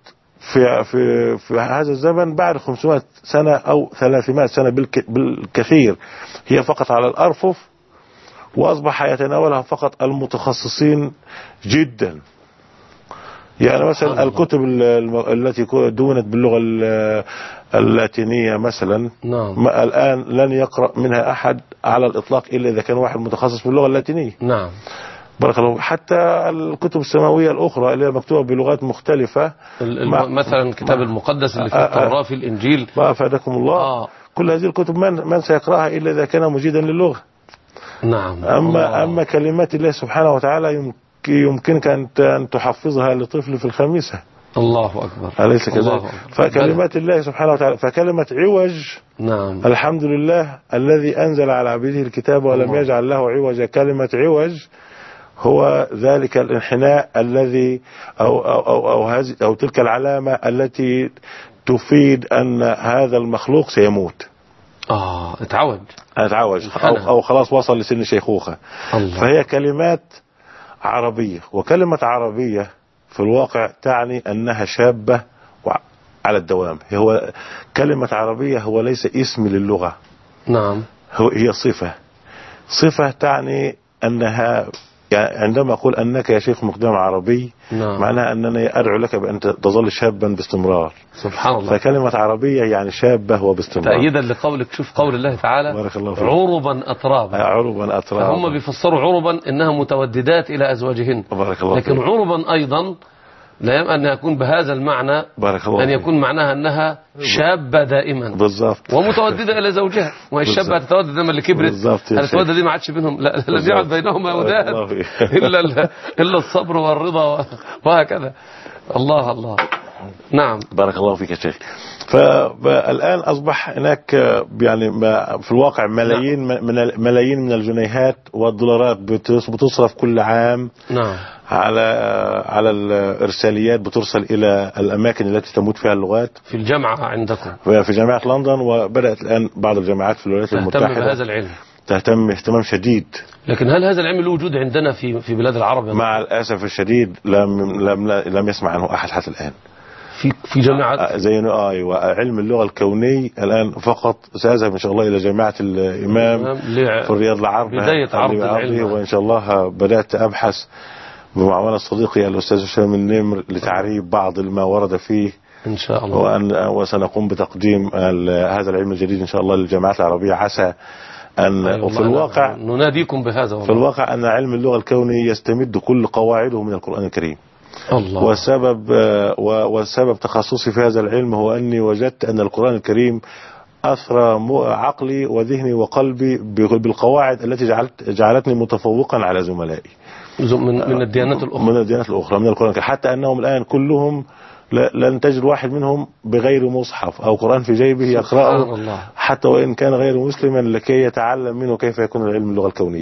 في هذا الزمن بعد 500 سنة أو 300 سنة بالكثير هي فقط على الأرفف، وأصبح يتناولها فقط المتخصصين جدا. يعني مثلا الكتب التي دونت باللغة اللاتينية مثلا، نعم. الآن لن يقرأ منها أحد على الإطلاق إلا إذا كان واحد متخصص باللغة اللاتينية. نعم. بارك الله. حتى الكتب السماوية الأخرى اللي مكتوبة بلغات مختلفة، مثلا الكتاب المقدس اللي في التوراة، في الإنجيل، ما أفادكم الله. كل هذه الكتب من سيقرأها إلا إذا كان مجيدا للغة. نعم. أما كلمات الله سبحانه وتعالى يمكنك أن تحفظها لطفل في الخامسة. الله أكبر. أليس كذلك؟ فكلمات الله سبحانه وتعالى، فكلمة عوج، نعم، الحمد لله الذي أنزل على عبده الكتاب ولم يجعل له عوجا. كلمة عوج هو ذلك الانحناء الذي أو تلك العلامة التي تفيد أن هذا المخلوق سيموت. اتعوج أو خلاص وصل لسن الشيخوخة. فهي كلمات عربية، وكلمة عربية في الواقع تعني أنها شابة على الدوام. هو كلمة عربية هو ليس اسم للغة. نعم. هي صفة تعني أنها، يعني عندما أقول أنك يا شيخ مقدام عربي، نعم، معناها أنني أدعو لك بأن تظل شابا باستمرار. سبحان الله. فكلمة عربية يعني شابة وباستمرار. تأييدا لقولك، شوف قول الله تعالى بارك الله فيك. عربا أترابا. فهم بيفسروا عربا إنها متوددات إلى أزواجهن. بارك الله لكن فيك. عربا أيضا لا يمكن أن يكون بهذا المعنى. بارك الله أن يكون معناها أنها شابة دائما بالضبط ومتوددة إلى زوجها. وهي الشابة تتودد لما اللي كبرت التودد دي ما عادش بينهم، لا الذي يعد بينهما وداد إلا الصبر والرضا وهكذا. الله. نعم. بارك الله فيك يا شيخ. فالآن أصبح هناك يعني في الواقع ملايين من الجنيهات والدولارات بتصرف كل عام، نعم، على الإرساليات بترسل إلى الأماكن التي تموت فيها اللغات. في الجامعة عندكم، في جامعة لندن، وبدأت الآن بعض الجامعات في الولايات المتحدة تهتم بهذا العلم، تهتم اهتمام شديد. لكن هل هذا العلم له وجود عندنا في بلاد العرب؟ مع الأسف الشديد لم يسمع عنه أحد حتى الآن. في جامعات زي علم اللغة الكوني الآن فقط سأذهب إن شاء الله إلى جامعة الإمام في الرياض العربي بداية عرض العلم، وإن شاء الله بدأت أبحث بمعاونة صديقي الأستاذ هشام النمر لتعريب بعض ما ورد فيه إن شاء الله، وسنقوم بتقديم هذا العلم الجديد إن شاء الله للجامعات العربية، عسى أن وفي الواقع نناديكم بهذا والله. في الواقع أن علم اللغة الكوني يستمد كل قواعده من القرآن الكريم. الله. والسبب تخصصي في هذا العلم هو أني وجدت أن القرآن الكريم أثرى عقلي وذهني وقلبي بالقواعد التي جعلتني متفوقا على زملائي من الديانات الأخرى من القرآن الكريم، حتى أنهم الآن كلهم لن تجد واحد منهم بغير مصحف أو قرآن في جيبه يقرأه، حتى وإن كان غير مسلما، لكي يتعلم منه كيف يكون العلم اللغة الكونية.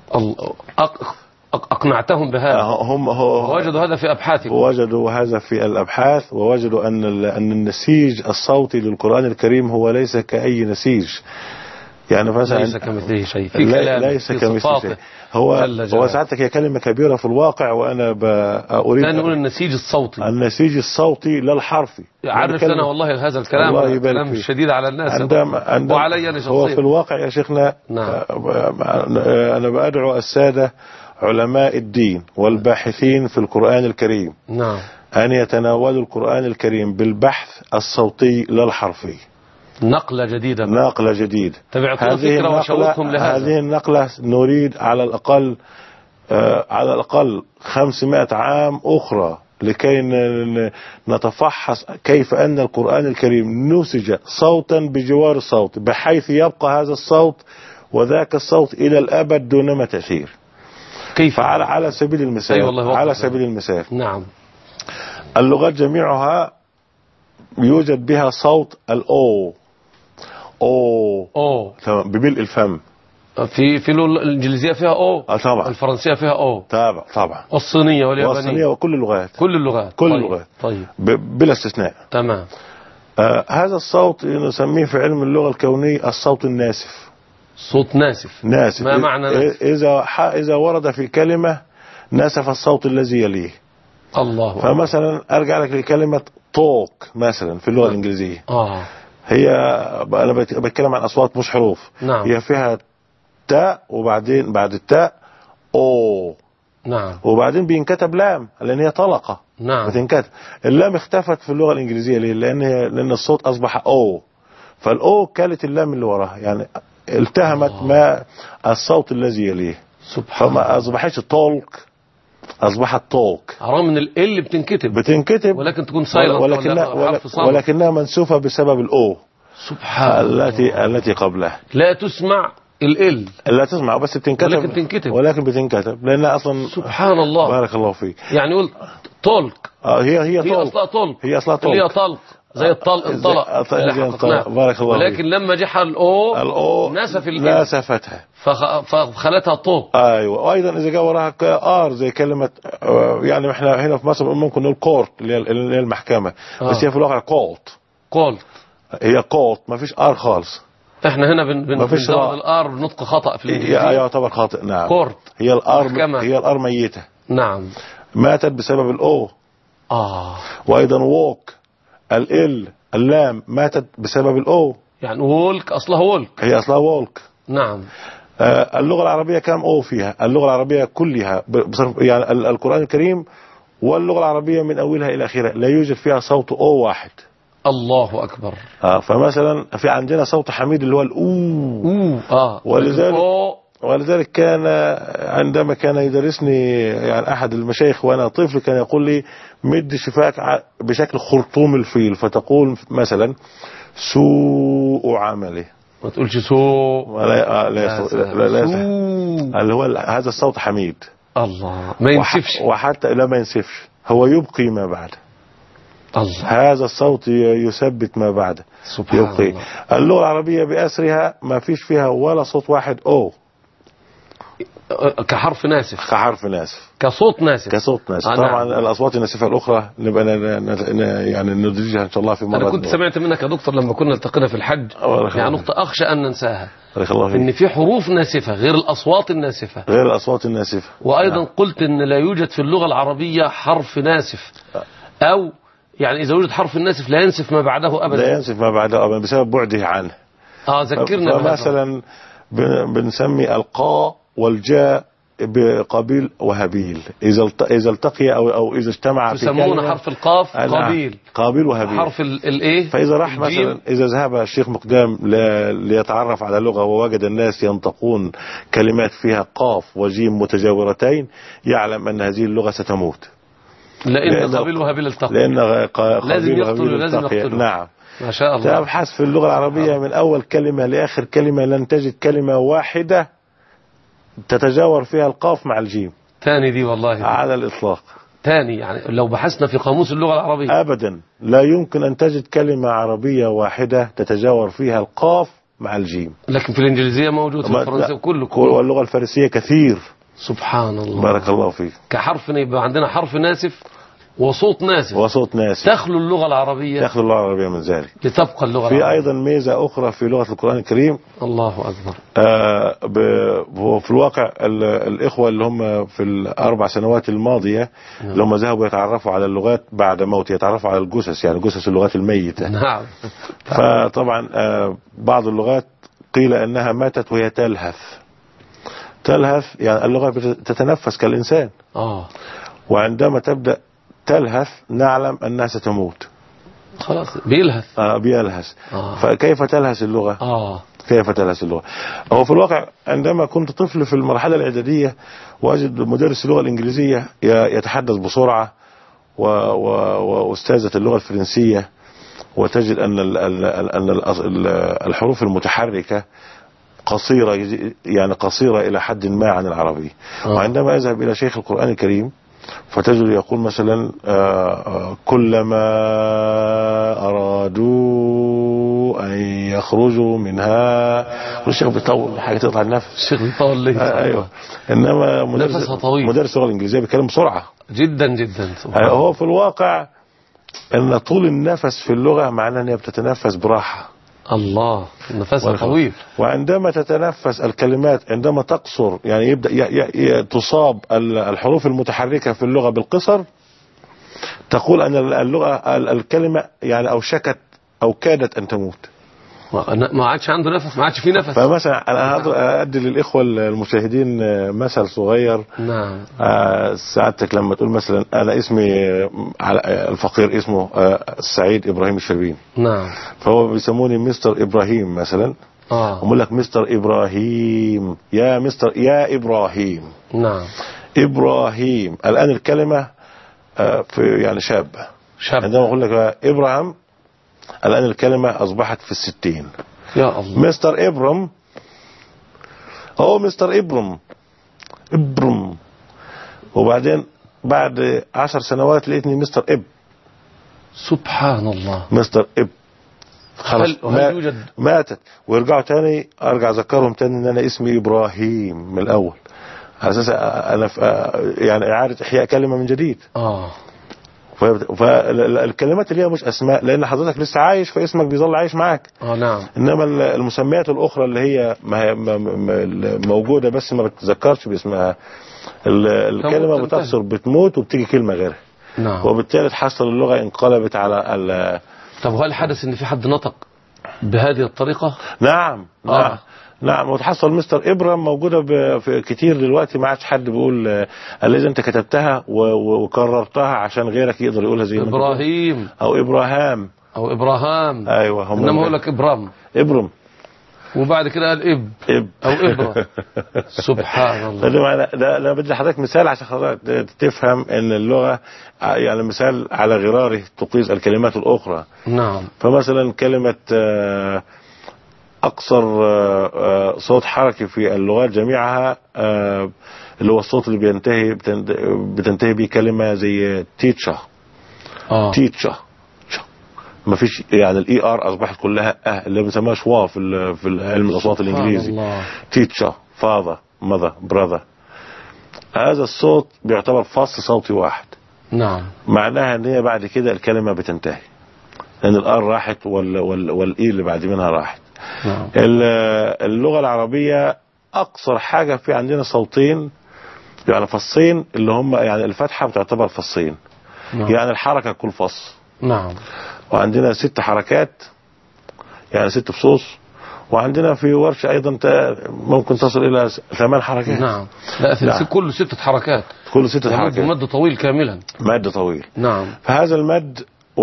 أقنعتهم بهذا؟ هم وجدوا هذا في أبحاثهم، وجدوا هذا في الأبحاث، ووجدوا أن النسيج الصوتي للقرآن الكريم هو ليس كأي نسيج. يعني مثلا ليس كمثله شيء في كلامه، ليس كمثله شيء. هو ساعتك هي كلمة كبيرة في الواقع، وأنا أريد أن نقول النسيج الصوتي لا الحرفي. عرف لنا والله هذا الكلام كلام شديد على الناس وعلي أنا شخصيا. هو في الواقع يا شيخنا، نعم، أنا بأدعو السادة علماء الدين والباحثين في القرآن الكريم، نعم، أن يتناولوا القرآن الكريم بالبحث الصوتي لا الحرفي. نقلة جديدة. تبعتوا فكرة وشوقهم لهذا. هذه النقلة نريد على الأقل 500 عام أخرى لكي نتفحص كيف أن القرآن الكريم نسج صوتا بجوار الصوت، بحيث يبقى هذا الصوت وذاك الصوت إلى الأبد دونما تأثير. كيف؟ على سبيل المثال، نعم، اللغات جميعها يوجد بها صوت الأو تمام بملء الفم. في الإنجليزية فيها أو طبعا، الفرنسية فيها أو طبعا، والصينية واليابانية وكل اللغات طيب. بلا استثناء. تمام. هذا الصوت نسميه في علم اللغة الكوني الصوت الناسف. صوت ناسف. ما معنى ناسف؟ إذا ورد في كلمة ناسف الصوت الذي يليه. الله. فمثلا أرجع لك لكلمة توك مثلا في اللغة الإنجليزية. هي أنا بتكلم عن أصوات مش حروف. نعم. هي فيها تاء وبعدين بعد التاء أو. نعم. وبعدين بينكتب لام لأن هي طلقة. نعم. بتنكتب. اللام اختفت في اللغة الإنجليزية ليه؟ لأن الصوت أصبح أو، فالأو كالت اللام اللي وراها، يعني التهمت ما الصوت الذي يليه. سبحان الله. فما أصبحتش طولك، أصبحت طولك. رغم من ال بتنكتب ولكن تكون سايلنت ولكنها منسوفة بسبب الأو. سبحان الله. التي قبلها لا تسمع لا تسمع بس بتنكتب ولكن بتنكتب لأنها أصلا. سبحان الله. بارك الله فيك. يعني يقول طولك. هي أصلها طولك. هي أصلها طولك. هي طلق زي انطلق. بارك الله فيك. ولكن لما جه الأو نسفتها فخلتها طوق. ايوه. وايضا اذا جاء وراها ار زي كلمه، يعني احنا هنا في مصر ممكن نقول كورت اللي هي المحكمه. بس هي في الواقع كولت. هي كولت ما فيش ار خالص. احنا هنا بنزود الار نطق خطا في الانجليزيه. يعتبر خاطئ. نعم. كورت هي الار ميته. نعم. ماتت بسبب الاو. وايضا ووك اللام ماتت بسبب الاو. يعني وولك اصلها وولك. هي اصلها وولك. نعم. اللغة العربية كم أو فيها؟ اللغة العربية كلها يعني القرآن الكريم واللغة العربية من أولها إلى آخرها لا يوجد فيها صوت أو واحد. الله أكبر. فمثلا في عندنا صوت حميد اللي هو الأو. ولذلك كان عندما كان يدرسني يعني أحد المشايخ وأنا طفل كان يقول لي مد شفاك بشكل خرطوم الفيل، فتقول مثلا سوء عمله. ما تقولش سوء. لا اللي هو هذا الصوت حميد. الله ما ينسفش. وحتى لا ما ينسفش، هو يبقي ما بعده. الله. هذا الصوت يثبت ما بعده. سبحان يبقي. الله. اللغة العربية بأسرها ما فيش فيها ولا صوت واحد أو كحرف ناسف. كصوت ناسف. طبعا الأصوات الناسفة الأخرى نبقى يعني ندرجها إن شاء الله في مرة. أنا كنت سمعت منك يا دكتور لما كنا التقينا في الحج يعني نقطة أخشى أن ننساها، إن في حروف ناسفة غير الأصوات الناسفة. وأيضا قلت إن لا يوجد في اللغة العربية حرف ناسف، أو يعني إذا وجد حرف ناسف لا ينسف ما بعده أبدا. بسبب بعده عنه. ذكرنا مثلا بنسمي القاء والجاء بقابيل وهابيل إذا التقي أو إذا اجتمع في كلمة يسمون حرف القاف قابيل وهابيل. حرف الإيه. فإذا راح مثلا إذا ذهب الشيخ مقدام ليتعرف على لغة ووجد الناس ينطقون كلمات فيها قاف وجيم متجاورتين يعلم أن هذه اللغة ستموت. لأن قابيل وهابيل التقى. لازم يقتلوا. نعم. ما شاء الله. تبحث في اللغة العربية من أول كلمة لآخر كلمة لن تجد كلمة واحدة تتجاور فيها القاف مع الجيم. تاني دي والله على الإطلاق. تاني يعني لو بحثنا في قاموس اللغة العربية أبدا لا يمكن أن تجد كلمة عربية واحدة تتجاور فيها القاف مع الجيم. لكن في الإنجليزية موجود، في الفرنسية كله. واللغة الفارسية كثير. سبحان الله. بارك الله فيك. كحرف يبقى عندنا حرف ناسف وصوت ناسف. تخلو اللغة العربية من ذلك لتبقى اللغة في أيضا ميزة أخرى في لغة القرآن الكريم. الله أكبر. في الواقع الإخوة اللي هم في الأربع سنوات الماضية اللي هم ذهبوا يتعرفوا على اللغات بعد موت، يتعرفوا على الجثث، يعني جثث اللغات الميتة. نعم. فطبعا بعض اللغات قيل أنها ماتت وهي تلهث، يعني اللغة تتنفس كالإنسان. وعندما تبدأ تلهث نعلم أنها ستموت. خلاص بيلهث. فكيف تلهث اللغة؟ كيف تلهث اللغة؟ هو في الواقع عندما كنت طفل في المرحلة الإعدادية وأجد مدرس اللغة الإنجليزية يتحدث بسرعة وأستاذة اللغة الفرنسية، وتجد أن الحروف المتحركة قصيرة إلى حد ما عن العربي. وعندما أذهب إلى شيخ القرآن الكريم فتجد يقول مثلا كلما أرادوا أن يخرجوا منها، والشيخ بيطول حاجة تقطع النفس. الشيخ بيطول ليه؟ أيوه. إنما مدرس اللغة الإنجليزية بيتكلم بسرعة جدا. هو في الواقع أن طول النفس في اللغة معناه أنها بتتنفس براحة. الله، نفسها طويل. وعندما تتنفس الكلمات عندما تقصر، يعني يبدأ تصاب الحروف المتحركة في اللغة بالقصر، تقول أن اللغة الكلمة يعني أوشكت أو كادت أن تموت، ما عادش عنده نفس، ما عادش فيه نفس. فمثلا أنا أدي للإخوة المشاهدين مثل صغير. نعم. سعادتك لما تقول مثلا أنا اسمي الفقير اسمه السعيد إبراهيم الشربيني. نعم. فهو بيسموني مستر إبراهيم مثلا. يقول لك مستر إبراهيم، يا مستر يا إبراهيم. نعم. إبراهيم الآن الكلمة في يعني شابة. عندما أقول لك إبراهيم الآن الكلمة أصبحت في 60. يا الله. مستر إبرم، مستر إبرم، وبعدين بعد 10 سنوات لقيتني مستر إب. سبحان الله. مستر إب خلاص ماتت، ويرجعوا تاني أرجع أذكرهم تاني إن أنا اسمي إبراهيم من الأول، على أساس أنا يعني إعادة إحياء كلمة من جديد. فالكلمات اللي هي مش أسماء، لأن حضرتك لسه عايش فاسمك بيظل عايش معاك. نعم. إنما المسميات الأخرى اللي هي موجودة بس ما بتتذكرش باسمها، الكلمة بتقصر بتموت وبتيجي كلمة غيرها. نعم. وبالتالي تحصل اللغة انقلبت على طب هل حدث إن في حد نطق بهذه الطريقة؟ نعم. نعم. وتحصل مستر إبرام موجودة في كتير دلوقتي، ما عادش حد بيقول الذي أنت كتبتها وكررتها عشان غيرك يقدر يقولها زي إبراهيم أو إبراهام أو إبراهام. أيوة، إنما هو لك إبرام وبعد كده قال إب أو إبرة. سبحان الله. ده أنا بدي حضرتك مثال عشان حضرتك تفهم إن اللغة يعني مثال على غراره تقيس الكلمات الأخرى. نعم. فمثلا كلمة أقصر صوت حركي في اللغات جميعها اللي هو الصوت اللي بتنتهي به كلمة زي تيتشا. تيتشا ما فيش يعني الاي ار اصبحت كلها اللي بنسميها شوا في علم الاصوات الانجليزي. تيتشا، فاذر، ماذر، براذر. هذا الصوت بيعتبر فصل صوتي واحد. نعم. معناها ان هي بعد كده الكلمه بتنتهي لان الار راحت والاي اللي بعد منها راحت. نعم. اللغه العربيه اقصر حاجه في عندنا صوتين، يعني فصين اللي هم يعني الفتحه بتعتبر فصين. نعم. يعني الحركه كل فص. نعم. وعندنا 6 حركات يعني 6 فصوص، وعندنا في ورشة أيضا ممكن تصل إلى 8 حركات. نعم. لا كل 6 حركات. كل 6 حركات. مد طويل كاملا. مد طويل. نعم. فهذا المد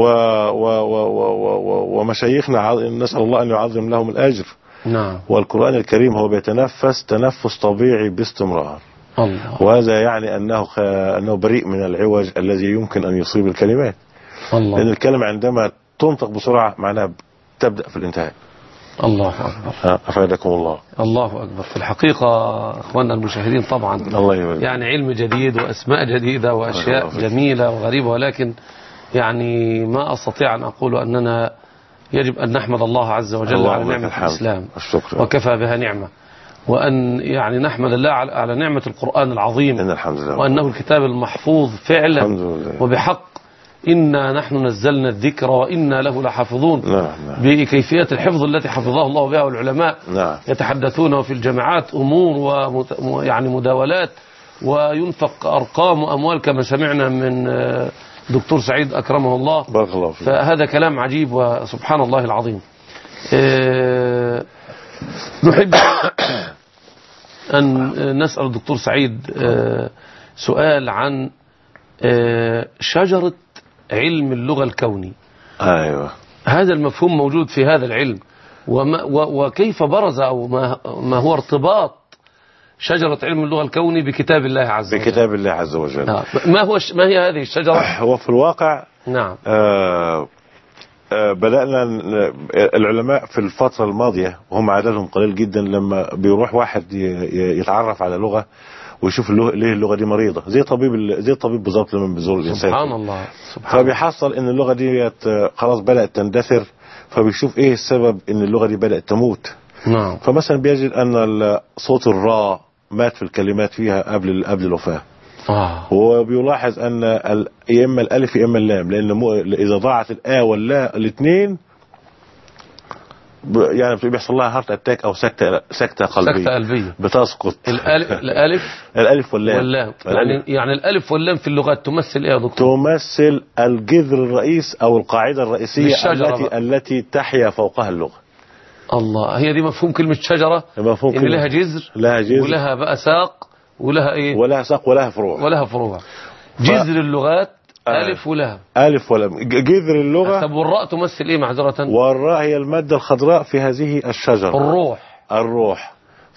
ومشايخنا نسأل الله أن يعظم لهم الأجر. نعم. والقرآن الكريم هو بيتنفس تنفس طبيعي باستمرار. الله. وهذا يعني أنه بريء من العوج الذي يمكن أن يصيب الكلمات. الله. لأن الكلمة عندما تنطق بسرعة معناها تبدأ في الانتهاء. الله أكبر. أفادكم الله. الله أكبر. في الحقيقة أخواننا المشاهدين طبعا الله يبارك. يعني علم جديد وأسماء جديدة وأشياء جميلة وغريبة، ولكن يعني ما أستطيع أن أقول أننا يجب أن نحمد الله عز وجل على نعمة الإسلام، وكفى بها نعمة، وأن يعني نحمد الله على نعمة القرآن العظيم، إن الحمد لله، وأنه الكتاب المحفوظ فعلا وبحق. إنا نحن نزلنا الذكر وإنا له لحافظون. نعم. بكيفية الحفظ التي حفظها الله بها والعلماء. نعم. يتحدثون في الجامعات أمور يعني مداولات، وينفق أرقام وأموال كما سمعنا من دكتور سعيد أكرمه الله. بارك الله فيك. فهذا كلام عجيب وسبحان الله العظيم. نحب أن نسأل الدكتور سعيد سؤال عن شجرة علم اللغة الكوني. أيوة. هذا المفهوم موجود في هذا العلم، وكيف برز أو ما هو ارتباط شجرة علم اللغة الكوني بكتاب الله عز وجل. بكتاب الله عز وجل. ما هي هذه الشجرة؟ هو في الواقع نعم. بدأنا العلماء في الفترة الماضية وهم عددهم قليل جدا، لما بيروح واحد يتعرف على لغة ويشوف ليه اللغة دي مريضة، زي الطبيب بالظبط لما بيزور الإنسان. سبحان الله. سبحان فبيحصل ان اللغة دي خلاص بدأت تندثر، فبيشوف ايه السبب ان اللغة دي بدأت تموت. نعم. فمثلا بيجد ان صوت الراء مات في الكلمات فيها قبل الوفاة. وبيلاحظ ان يا اما الالف يا اما اللام، لان اذا ضاعت الا واللا الاثنين يعني بيحصل لها هارت اتاك او سكتة قلبية بتسقط. الالف واللام يعني الالف واللام في اللغات تمثل ايه يا دكتور؟ تمثل الجذر الرئيس او القاعدة الرئيسية التي تحيا فوقها اللغة. الله، هي دي مفهوم كلمة شجرة، مفهوم إن لها جذر ولها بقى ساق ولها ايه؟ ولها ساق ولها فروع. جذر اللغات ألف ولام. ألف ولام جذر اللغة. طب والراء تمثل إيه معذرة؟ والراء هي المادة الخضراء في هذه الشجرة. الروح.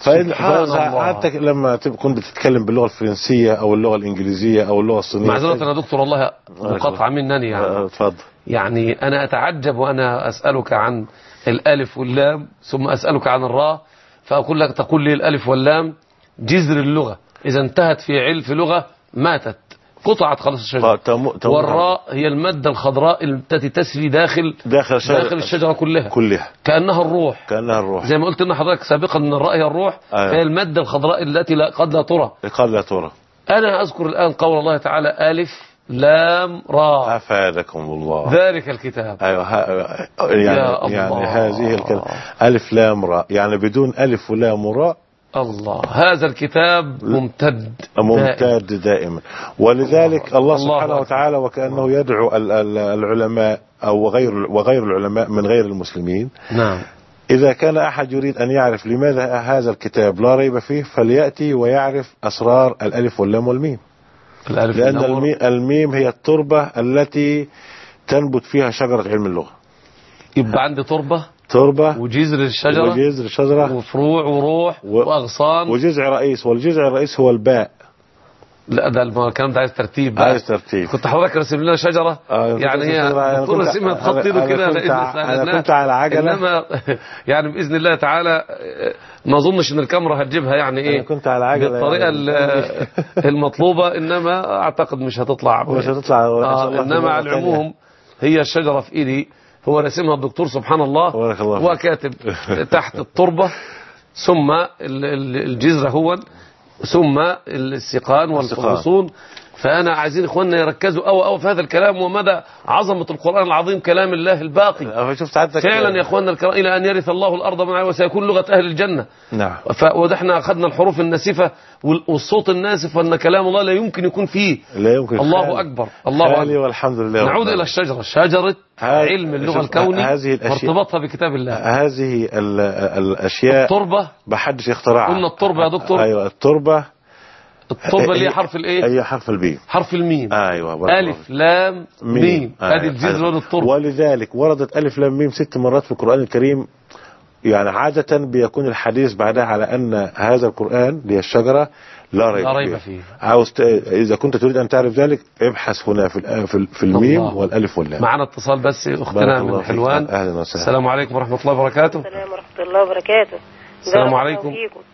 حتى لما كنت بتتكلم باللغة الفرنسية أو اللغة الإنجليزية أو اللغة الصينية. معذرة يا دكتور والله مقاطعة منني يعني. اتفضل. يعني أنا أتعجب وأنا أسألك عن الألف واللام ثم أسألك عن الراء، فأقول لك تقول لي الألف واللام جذر اللغة، إذا انتهت في لغة ماتت، قطعت خلاص الشجرة. والراء هي المادة الخضراء التي تسري داخل الشجرة كلها كأنها الروح. زي ما قلت لنا حضرتك سابقا ان الراء هي الروح. هي المادة الخضراء التي قد لا ترى. أنا أذكر الآن قول الله تعالى ألف لام راء. أفادكم الله ذلك الكتاب. أيوة يعني هذه الكلمة ألف لام راء، يعني بدون ألف ولام وراء. الله، هذا الكتاب ممتد دائما. ولذلك الله سبحانه وتعالى وكأنه يدعو العلماء أو وغير العلماء من غير المسلمين. نعم. إذا كان أحد يريد أن يعرف لماذا هذا الكتاب لا ريب فيه، فليأتي ويعرف أسرار الألف واللام والميم. لأن الميم هي التربة التي تنبت فيها شجرة علم اللغة. يبقى عندي تربة وجذر الشجرة وفروع وروح وأغصان وجذع رئيس، والجذع الرئيس هو الباء. لا ده الكلام ده عايز ترتيب. كنت حضرتك رسم لنا شجرة يعني هي دكتور رسمها تخط له كده. أنا كنت على عجلة. إنما يعني بإذن الله تعالى ما أظنش إن الكاميرا هتجيبها يعني إيه كنت على عجلة بالطريقة المطلوبة، إنما أعتقد مش هتطلع. إنما على العموم هي الشجرة في إيدي، هو رسمها الدكتور سبحان الله، هو كاتب تحت التربة ثم الجذر هو ثم السقان والغصون. فأنا عايزين إخواننا يركزوا أو في هذا الكلام ومدى عظمة القرآن العظيم كلام الله الباقي. فعلا يا إخواننا الكرام إلى أن يرث الله الأرض من عليها وسيكون لغة أهل الجنة. نعم. ونحن أخذنا الحروف الناسفة والصوت الناسف، وأن كلام الله لا يمكن يكون فيه. الله أكبر. الله أكبر. والحمد لله. نعود إلى الشجرة، شجرة علم اللغة الكوني وارتباطها بكتاب الله. هذه الأشياء التربة بحدش اخترعها. قلنا التربة يا دكتور. أيوة التربة اللي هي حرف الايه؟ هي حرف البي. حرف الميم. ايوه. الف لام ميم. هذه الجذر التربة. ولذلك وردت الف لام ميم 6 مرات في القرآن الكريم. يعني عادة بيكون الحديث بعدها على ان هذا القرآن اللي هي الشجرة لا ريب فيه. اذا كنت تريد ان تعرف ذلك ابحث هنا في الميم والالف واللام. معنا اتصال بس اختنا من حلوان. اهلا وسهلا. السلام عليكم ورحمة الله وبركاته. السلام ورحمة الله وبركاته. السلام عليكم.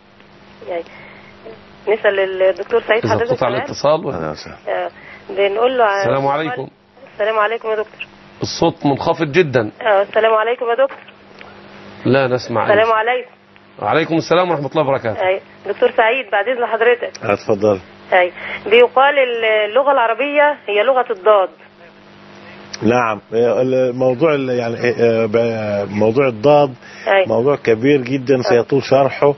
نسأل الدكتور سعيد حضرتك قطع الاتصال بنقول له السلام عليكم. السلام عليكم يا دكتور. الصوت منخفض جدا. السلام عليكم يا دكتور. لا نسمع. السلام عليكم. وعليكم السلام ورحمة الله وبركاته. دكتور سعيد بعد إذن حضرتك. اتفضل. بيقال اللغة العربية هي لغة الضاد. نعم. الموضوع يعني موضوع الضاد موضوع كبير جدا سيطول شرحه.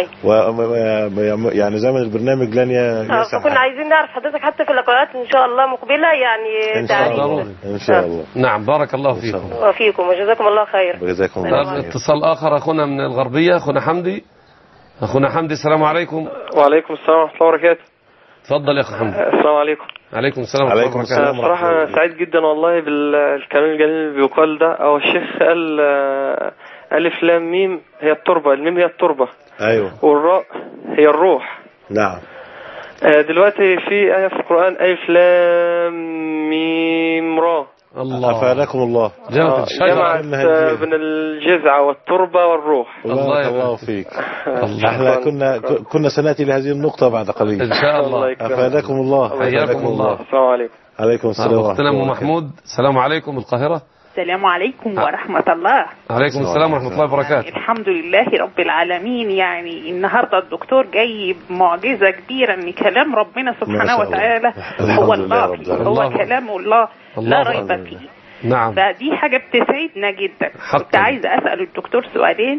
يعني زمن البرنامج لن يسع. كنا عايزين نعرف حضرتك حتى في اللقاءات ان شاء الله مقبله يعني ان شاء الله. نعم بارك الله فيكم وفيكم وجزاكم الله خير. جزاكم الله خير. اتصال اخر اخونا من الغربيه اخونا حمدي. السلام عليكم. وعليكم السلام ورحمه الله وبركاته. اتفضل يا اخو حمدي. السلام عليكم. عليكم السلام ورحمه الله وبركاته. صراحه انا سعيد جدا والله بالكلام الجميل اللي بيقال ده. او الشيخ قال ألف لام ميم هي التربة، الميم هي التربة. أيوة. والراء هي الروح. نعم. دلوقتي في آية في القرآن ألف لام ميم را. الله أفادكم الله. جمعت بين الجذع والتربة والروح. الله فيك. احنا كنا سنأتي لهذه النقطة بعد قليل إن شاء الله. أفادكم الله. حياكم الله. السلام عليكم. عليكم السلام ورحمة الله. محمود. السلام عليكم القاهرة. السلام عليكم ورحمة الله. عليكم السلام ورحمة الله وبركاته. الحمد لله رب العالمين. يعني النهاردة الدكتور جاي بمعجزة كبيرة ان كلام ربنا سبحانه وتعالى هو الباقي، هو كلام الله لا ريب فيه. نعم. فدي حاجة بتسعدنا جدا. كنت عايزة أسأل الدكتور سؤالين.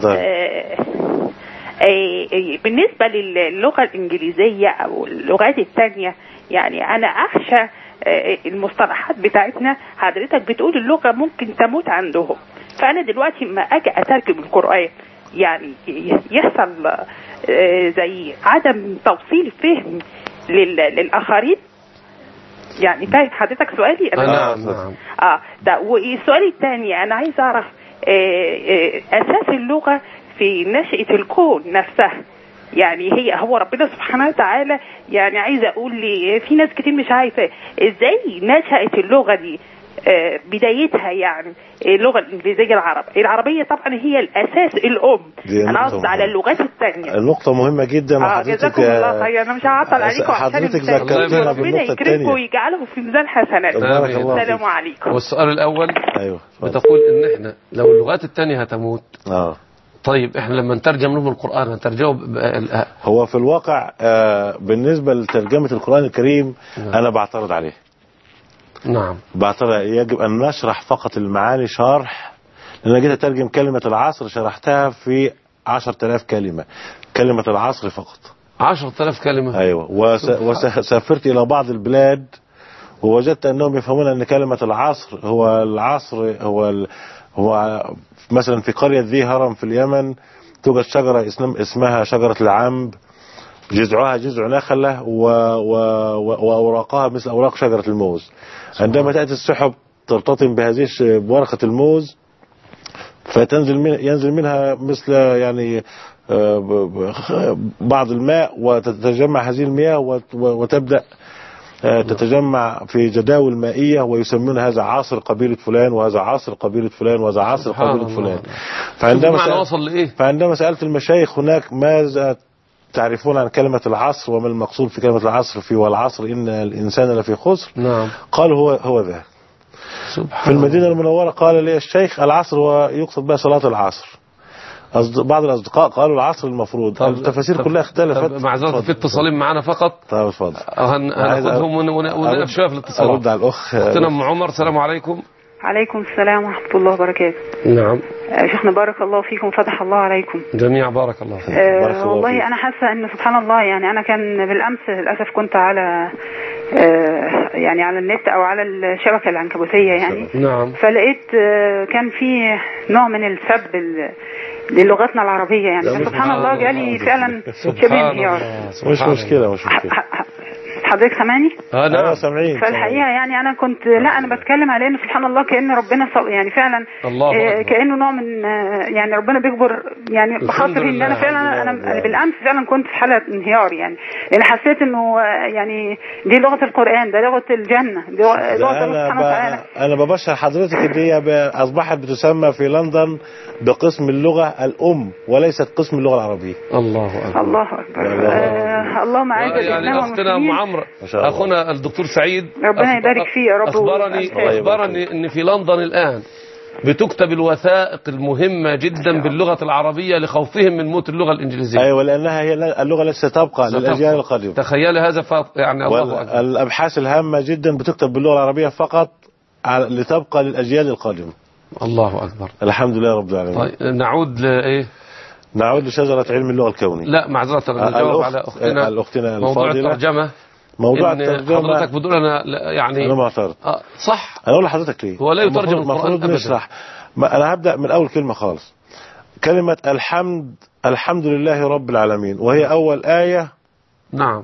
بالنسبة للغة الإنجليزية أو اللغات الثانية، يعني أنا أخشى المصطلحات بتاعتنا، حضرتك بتقول اللغة ممكن تموت عندهم، فأنا دلوقتي ما أجي أترجم القرآن يعني يحصل زي عدم توصيل فهم للآخرين. يعني فاهم حضرتك سؤالي؟ نعم. ده. والسؤال الثاني أنا عايز أعرف أساس اللغة في نشأة الكون نفسها، يعني هو ربنا سبحانه وتعالى، يعني عايزة أقول لي في ناس كتير مش عارفة إزاي نشأت اللغة دي، بدايتها يعني اللغة الإنجليزية العربية طبعا هي الأساس الأم. أنا قصد على اللغات الثانية. النقطة مهمة جدا. جزاكم الله خير. أنا مش هعطل عليكم حضرتك ذكرتنا بالنقطة الثانية. ويجعله في ميزان حسنات. السلام عليكم. والسؤال الأول أيوه بتقول إن إحنا لو اللغات الثانية هتموت طيب إحنا لما نترجم لهم القرآن نترجمه هو في الواقع بالنسبة لترجمة القرآن الكريم أنا بعترض عليه. نعم. بعترض. يجب أن نشرح فقط المعاني شرح، لأن جيت أترجم كلمة العصر شرحتها في 10,000 كلمة، كلمة العصر فقط 10,000 كلمة. أيوة. وسافرت إلى بعض البلاد ووجدت أنهم يفهمون أن كلمة العصر هو مثلا في قرية ذي هرم في اليمن توجد شجرة اسمها شجرة العنب، جذعها جذع نخلة وأوراقها مثل أوراق شجرة الموز. عندما تأتي السحب ترتطم بورقة الموز ينزل منها مثل يعني بعض الماء، وتتجمع هذه المياه وتبدأ تتجمع في جداول مائية، ويسمون هذا عصر قبيلة فلان، وهذا عصر قبيلة فلان، وهذا عصر قبيلة فلان. فعندما سألت المشايخ هناك ماذا تعرفون عن كلمة العصر وما المقصود في كلمة العصر في والعصر إن الإنسان لفي خسر، قالوا هو ذا. في المدينة المنورة قال لي الشيخ العصر ويقصد بها صلاة العصر. بعض الأصدقاء قالوا العصر المفروض. التفاسير كلها اختلفت. معذرة في اتصالين معنا فقط. طيب اتفضل. هناخذهم ونقف شوية في الاتصالات. أرد على الأخ أختنا أم عمر. السلام عليكم. عليكم السلام ورحمة الله وبركاته. نعم. شيخنا بارك الله فيكم، فتح الله عليكم جميعا. بارك الله فيكم. والله أنا حاسة أن سبحان الله، يعني أنا كان بالأمس للأسف كنت على يعني على النت أو على الشبكة العنكبوتية يعني. نعم. فلقيت كان في نوع من السب للغتنا العربية، يعني سبحان الله جالي فعلا شبه انهيار. مش مشكلة. حضرتك سامعني؟ نعم سامعين. فالحقيقة يعني أنا كنت أنا بتكلم على إنه سبحان الله كأن ربنا يعني فعلا كأنه نوع من يعني ربنا بيكبر يعني بخاطري إن أنا فعلا أنا بالأمس فعلا كنت في حالة انهيار، يعني لأن حسيت إنه يعني دي لغة القرآن، ده لغة الجنة، دي لغة الله سبحانه وتعالى. أنا ببشر حضرتك إن هي أصبحت بتسمى في لندن بقسم اللغة الأم وليست قسم اللغة العربية. الله أكبر. الله أكبر. اللهم أعز الإسلام والمسلمين. أخونا الدكتور سعيد ربنا يبارك فيه يا رب. أخبرني أن في لندن الآن بتكتب الوثائق المهمة جدا باللغة العربية لخوفهم من موت اللغة الإنجليزية. أيوة، لأنها هي اللغة التي ستبقى للأجيال القادمة. تخيل هذا يعني الله أكبر. الأبحاث الهامة جدا بتكتب باللغة العربية فقط لتبقى للأجيال القادمة. الله أكبر. الحمد لله رب العالمين. طيب نعود لإيه؟ نعود لشجرة علم اللغة الكوني. لا معذرة نجاوب على أختنا موضوع الترجمة. موضوع الترجمة حضرتك بتقول أنا يعني أنا معترض. صح. أنا أقول لحضرتك ليه؟ هو لا يترجم القرآن أبدا. نشرح. أنا هبدأ من أول كلمة خالص. كلمة الحمد لله رب العالمين، وهي أول آية. نعم.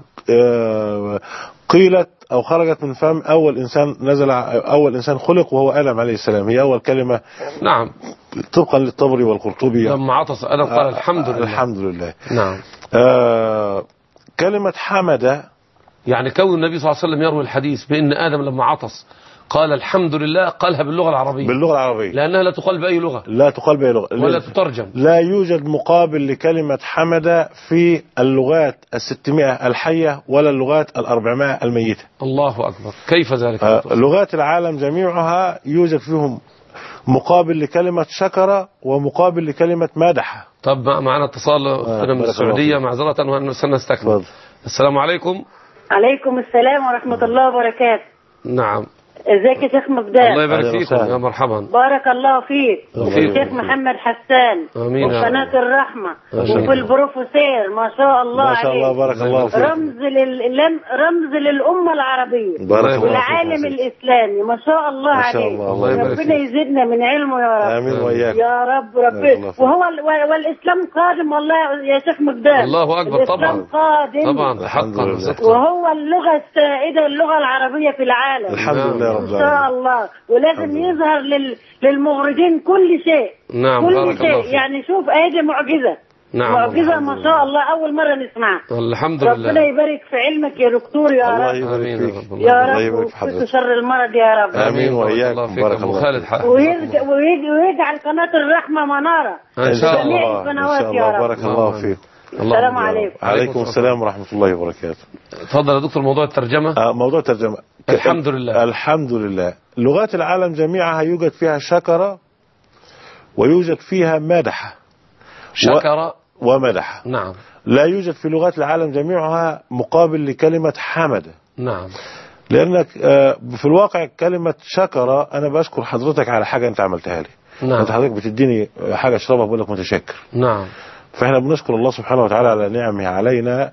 قيلت أو خرجت من فم أول إنسان خلق وهو آدم عليه السلام. هي أول كلمة. نعم. طبقا للطبري والقرطبي. لما عطس آدم قال الحمد لله. الحمد لله. نعم. كلمة حمد، يعني كون النبي صلى الله عليه وسلم يروي الحديث بأن آدم لما عطس قال الحمد لله، قالها باللغة العربية. باللغة العربية. لأنها لا تقال بأي لغة. لا تقال بأي لغة. ولا تترجم. لا يوجد مقابل لكلمة حمد في اللغات 600 الحية ولا اللغات 400 الميتة. الله أكبر. كيف ذلك؟ لغات العالم جميعها يوجد فيهم مقابل لكلمة شكر ومقابل لكلمة مادح. طب معنا اتصال من السعودية معذرة وسنستكمل. السلام عليكم. عليكم السلام ورحمة الله وبركاته. نعم. ازيك يا شيخ مقدام؟ الله يبارك فيكم يا مرحبا. بارك الله فيك. الشيخ محمد حسان وقناة الرحمة وفي البروفيسور ما شاء الله ما شاء الله بارك الله فيك. رمز للأمة العربية والعالم الإسلامي ما شاء الله عليه. ربنا يزيدنا من علمه يا رب. آمين وإياك يا رب. وهو والإسلام قادم والله يا شيخ مقدام. الله أكبر. طبعا طبعا حقا. وهو اللغة السائدة اللغة العربية في العالم الحمد لله. إن شاء الله. ولازم يظهر للمغرضين كل شيء. نعم كل شيء يعني شوف هذه معجزة. نعم معجزة ما شاء الله أول مرة نسمعها. الحمد لله. ربنا يبارك في علمك يا دكتور يا رب. الله يبارك فيك يا رب ويكفيك شر المرض يا رب. آمين وإياك بارك الله فيك. ويجعل قناة الرحمة منارة إن شاء الله. جميع القنوات يا رب. بارك الله فيك. السلام عليكم. عليكم السلام ورحمة الله وبركاته. تفضل يا دكتور. موضوع الترجمة. موضوع الترجمة الحمد لله. الحمد لله. لغات العالم جميعها يوجد فيها شكر ويوجد فيها مدح. شكر ومدح. نعم. لا يوجد في لغات العالم جميعها مقابل لكلمة حمد. نعم. لأنك في الواقع كلمة شكر أنا بشكر حضرتك على حاجة أنت عملتها لي. نعم. أنت حضرتك بتديني حاجة أشربها بقول لك متشكر. نعم. فإحنا بنشكر الله سبحانه وتعالى على نعمه علينا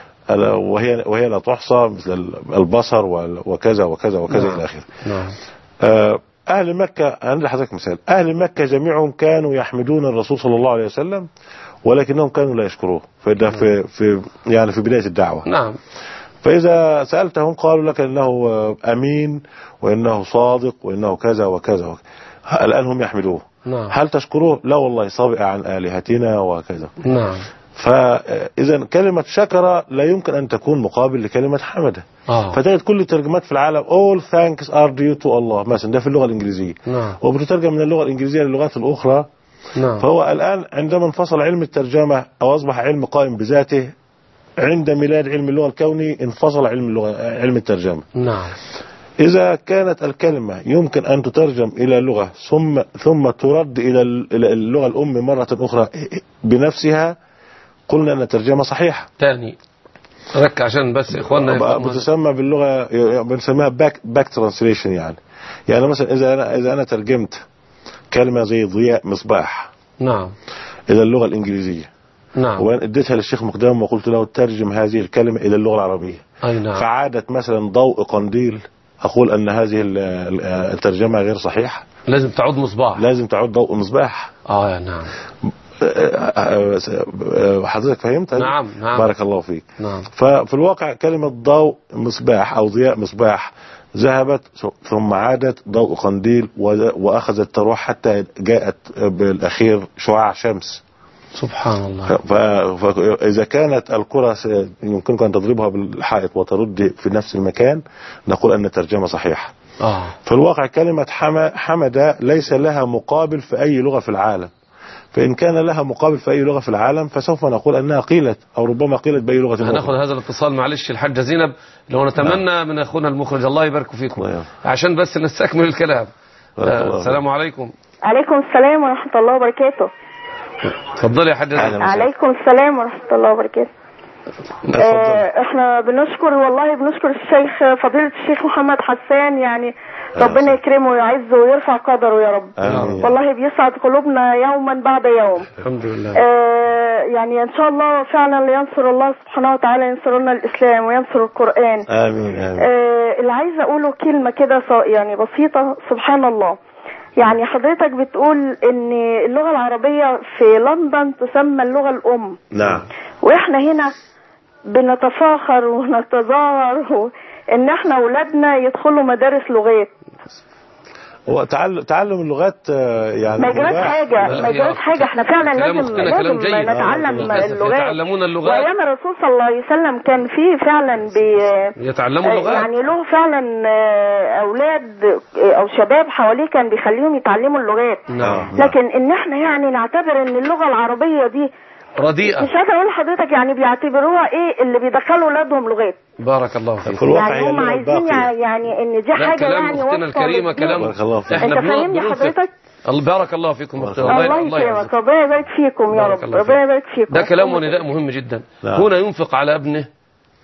وهي لا تحصى مثل البصر وكذا وكذا وكذا نعم. إلى آخره. نعم. أهل مكة أنا لحضرتك مثال. أهل مكة جميعهم كانوا يحمدون الرسول صلى الله عليه وسلم ولكنهم كانوا لا يشكروه في يعني في بداية الدعوة. نعم. فإذا سألتهم قالوا لك إنه أمين وإنه صادق وإنه كذا وكذا الآن هم يحمدوه. نعم. هل تشكروه؟ لا والله صابئ عن آلهتنا وكذا. نعم. فإذا كلمة شكر لا يمكن أن تكون مقابل لكلمة حمد. فتجد كل الترجمات في العالم all thanks are due to Allah مثلا ده في اللغة الإنجليزية. نعم. وبتترجم من اللغة الإنجليزية للغات الأخرى. نعم. فهو الآن عندما انفصل علم الترجمة أو أصبح علم قائم بذاته عند ميلاد علم اللغة الكوني انفصل علم الترجمة. نعم. إذا كانت الكلمة يمكن أن تترجم إلى لغة ثم ترد إلى اللغة الأم مرة أخرى بنفسها قلنا أن الترجمة صحيحة. تاني رك عشان بس إخواننا بتسمى باللغة بنسميها باك ترانسليشن يعني مثلا إذا أنا ترجمت كلمة زي ضياء مصباح. نعم. إلى اللغة الإنجليزية. نعم. وأنا اديتها للشيخ مقدام وقلت له ترجم هذه الكلمة إلى اللغة العربية. أي نعم. فعادت مثلا ضوء قنديل أقول أن هذه الترجمة غير صحيحة. لازم تعود مصباح. لازم تعود ضوء مصباح. نعم. حضرتك فهمت؟ نعم. بارك الله فيك. نعم. ففي الواقع كلمة ضوء مصباح أو ضياء مصباح ذهبت ثم عادت ضوء قنديل وأخذت تروح حتى جاءت بالأخير شعاع شمس. سبحان الله. فإذا كانت الكرة يمكنك أن تضربها بالحائط وترد في نفس المكان نقول أن الترجمة صحيحة. في الواقع كلمة حمد ليس لها مقابل في أي لغة في العالم. فإن كان لها مقابل في أي لغة في العالم فسوف نقول أنها قيلت أو ربما قيلت بأي لغة أخرى. هناخذ هذا الاتصال معلش الحاجة زينب لو نتمنى من أخونا المخرج الله يبارك فيكم عشان بس نستكمل الكلام. السلام عليكم. عليكم السلام ورحمة الله وبركاته. تفضلي يا حاجة زينب. عليكم السلام ورحمة الله وبركاته. احنا بنشكر والله بنشكر الشيخ فضيلة الشيخ محمد حسان يعني ربنا يكرمه ويعزه ويرفع قدره يا رب. والله بيسعد قلوبنا يوما بعد يوم. الحمد لله. يعني ان شاء الله فعلا لينصر الله سبحانه وتعالى ينصر لنا الاسلام وينصر القرآن. امين امين. اللي عايزه اقوله كلمة كده يعني بسيطة. سبحان الله يعني حضرتك بتقول ان اللغة العربية في لندن تسمى اللغة الام. نعم. واحنا هنا بنتفاخر ونتظاهر ان احنا اولادنا يدخلوا مدارس لغات. هو تعلم اللغات يعني ما يجراش حاجه احنا فعلا لازم نتعلم اللغات. يتعلمون اللغات. وايام الرسول صلى الله عليه وسلم كان فيه فعلا يتعلموا اللغات يعني له فعلا اولاد او شباب حواليه كان بيخليهم يتعلموا اللغات. لكن ان احنا يعني نعتبر ان اللغه العربيه دي رديئة. مش قادر اقول لحضرتك يعني بيعتبروها ايه اللي بيدخلوا اولادهم لغات. بارك الله فيك. يعني هم عايزين يعني ان دي حاجه يعني اختنا الكريمه كلام احنا فاهمين حضرتك. بارك الله فيكم. الله يكرمك ربنا يبارك فيكم يا رب. ربنا يبارك فيكم. ده كلام ونداء مهم جدا. هنا ينفق على ابنه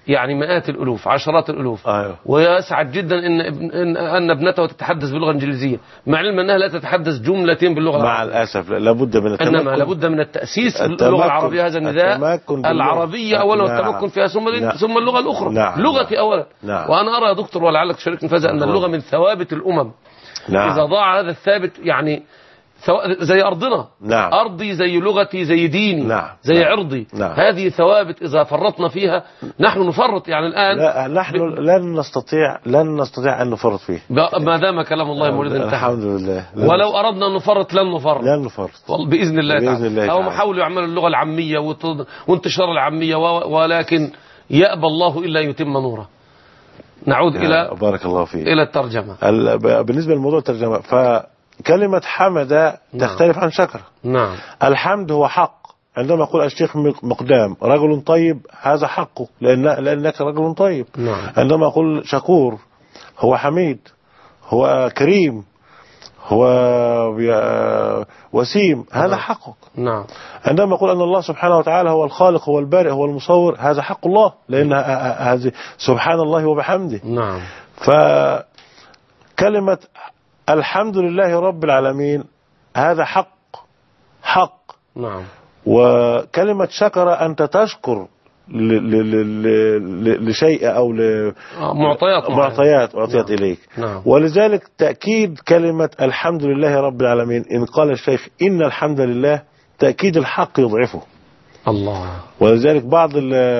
يعني مئات الألوف، عشرات الألوف، ويسعد جدا أن ابنته تتحدث باللغة الإنجليزية، مع علم أنها لا تتحدث جملتين باللغة العربية. مع الأسف لابد من التمكن، إنما لابد من التأسيس في اللغة العربية، هذا النداء العربية أولا والتمكن فيها ثم اللغة الأخرى. لغتي أولا. وأنا أرى يا دكتور ولعلك تشاركني في هذا أن اللغة من ثوابت الأمم. إذا ضاع هذا الثابت يعني زي أرضنا. أرضي زي لغتي زي ديني زي عرضي. هذه ثوابت إذا فرطنا فيها نحن نفرط يعني الآن. لا نحن لن نستطيع أن نفرط فيه ما دام كلام الله مولد انتهى. الحمد لله. ولو أردنا أن نفرط لن نفرط بإذن الله تعالى. أو محاولوا يعملوا اللغة العامية وانتشار العامية، ولكن يأبى الله إلا يتم نوره. نعود إلى بارك الله فيك إلى الترجمة. بالنسبة لموضوع الترجمة، فكلمة حمد تختلف عن شكر. الحمد هو حق. عندما يقول الشيخ مقدام رجل طيب، هذا حقه لأنك رجل طيب. عندما يقول شكور هو حميد، هو كريم، هو وسيم، هذا حقك. عندما يقول أن الله سبحانه وتعالى هو الخالق، هو البارئ، هو المصور، هذا حق الله، لأن هذه سبحان الله وبحمده. فكلمة الحمد لله رب العالمين هذا حق. وكلمة شكر أنت تشكر لشيء أو معطيات أعطيت إليك. ولذلك تأكيد كلمة الحمد لله رب العالمين، إن قال الشيخ إن الحمد لله، تأكيد الحق يضعفه. الله. ولذلك بعض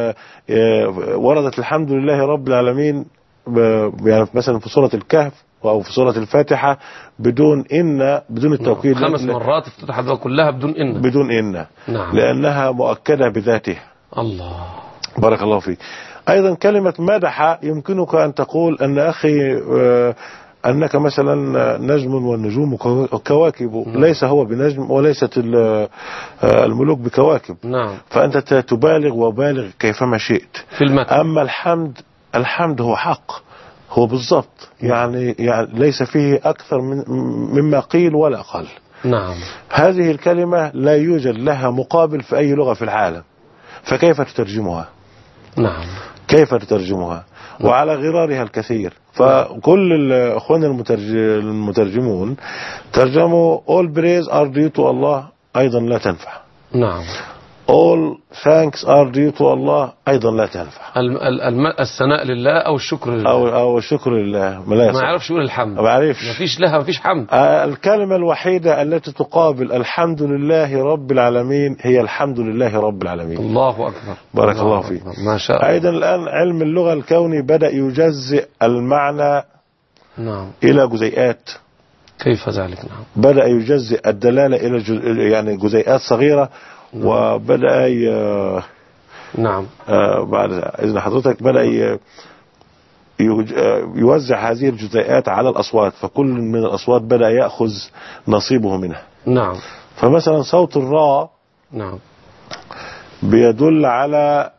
وردت الحمد لله رب العالمين يعني مثلا في سورة الكهف أو في سورة الفاتحة بدون التوكيد. 5 مرات افتتحت كلها بدون إن. لأنها مؤكدة بذاته. الله. بارك الله فيك. أيضا كلمة مدح يمكنك أن تقول أن أخي أنك مثلا نجم والنجوم كواكب. ليس هو بنجم وليست الملوك بكواكب. فأنت تبالغ وبالغ كيفما شئت في المدح. أما الحمد هو حق، هو بالضبط يعني ليس فيه أكثر مما قيل ولا أقل. هذه الكلمة لا يوجد لها مقابل في أي لغة في العالم، فكيف تترجمها؟ كيف تترجمها؟ وعلى غرارها الكثير. فكل أخواننا المترجمون ترجموا all praise are due to Allah، أيضا لا تنفع. all thanks are due to Allah، أيضا لا تنفع. الثناء لله أو الشكر لله أو الشكر لله ما يعرفش يقول الحمد. ما فيش حمد. الكلمة الوحيدة التي تقابل الحمد لله رب العالمين هي الحمد لله رب العالمين. الله أكبر. بارك الله فيك. ما شاء الله. أيضا الآن علم اللغة الكوني بدأ يجزئ المعنى إلى جزيئات. كيف ذلك؟ بدأ يجزئ الدلالة إلى يعني جزيئات صغيرة. وبدأ بعد إذن حضرتك بدأ يوزع هذه الجزيئات على الأصوات، فكل من الأصوات بدأ يأخذ نصيبه منها. فمثلا صوت الراء بيدل على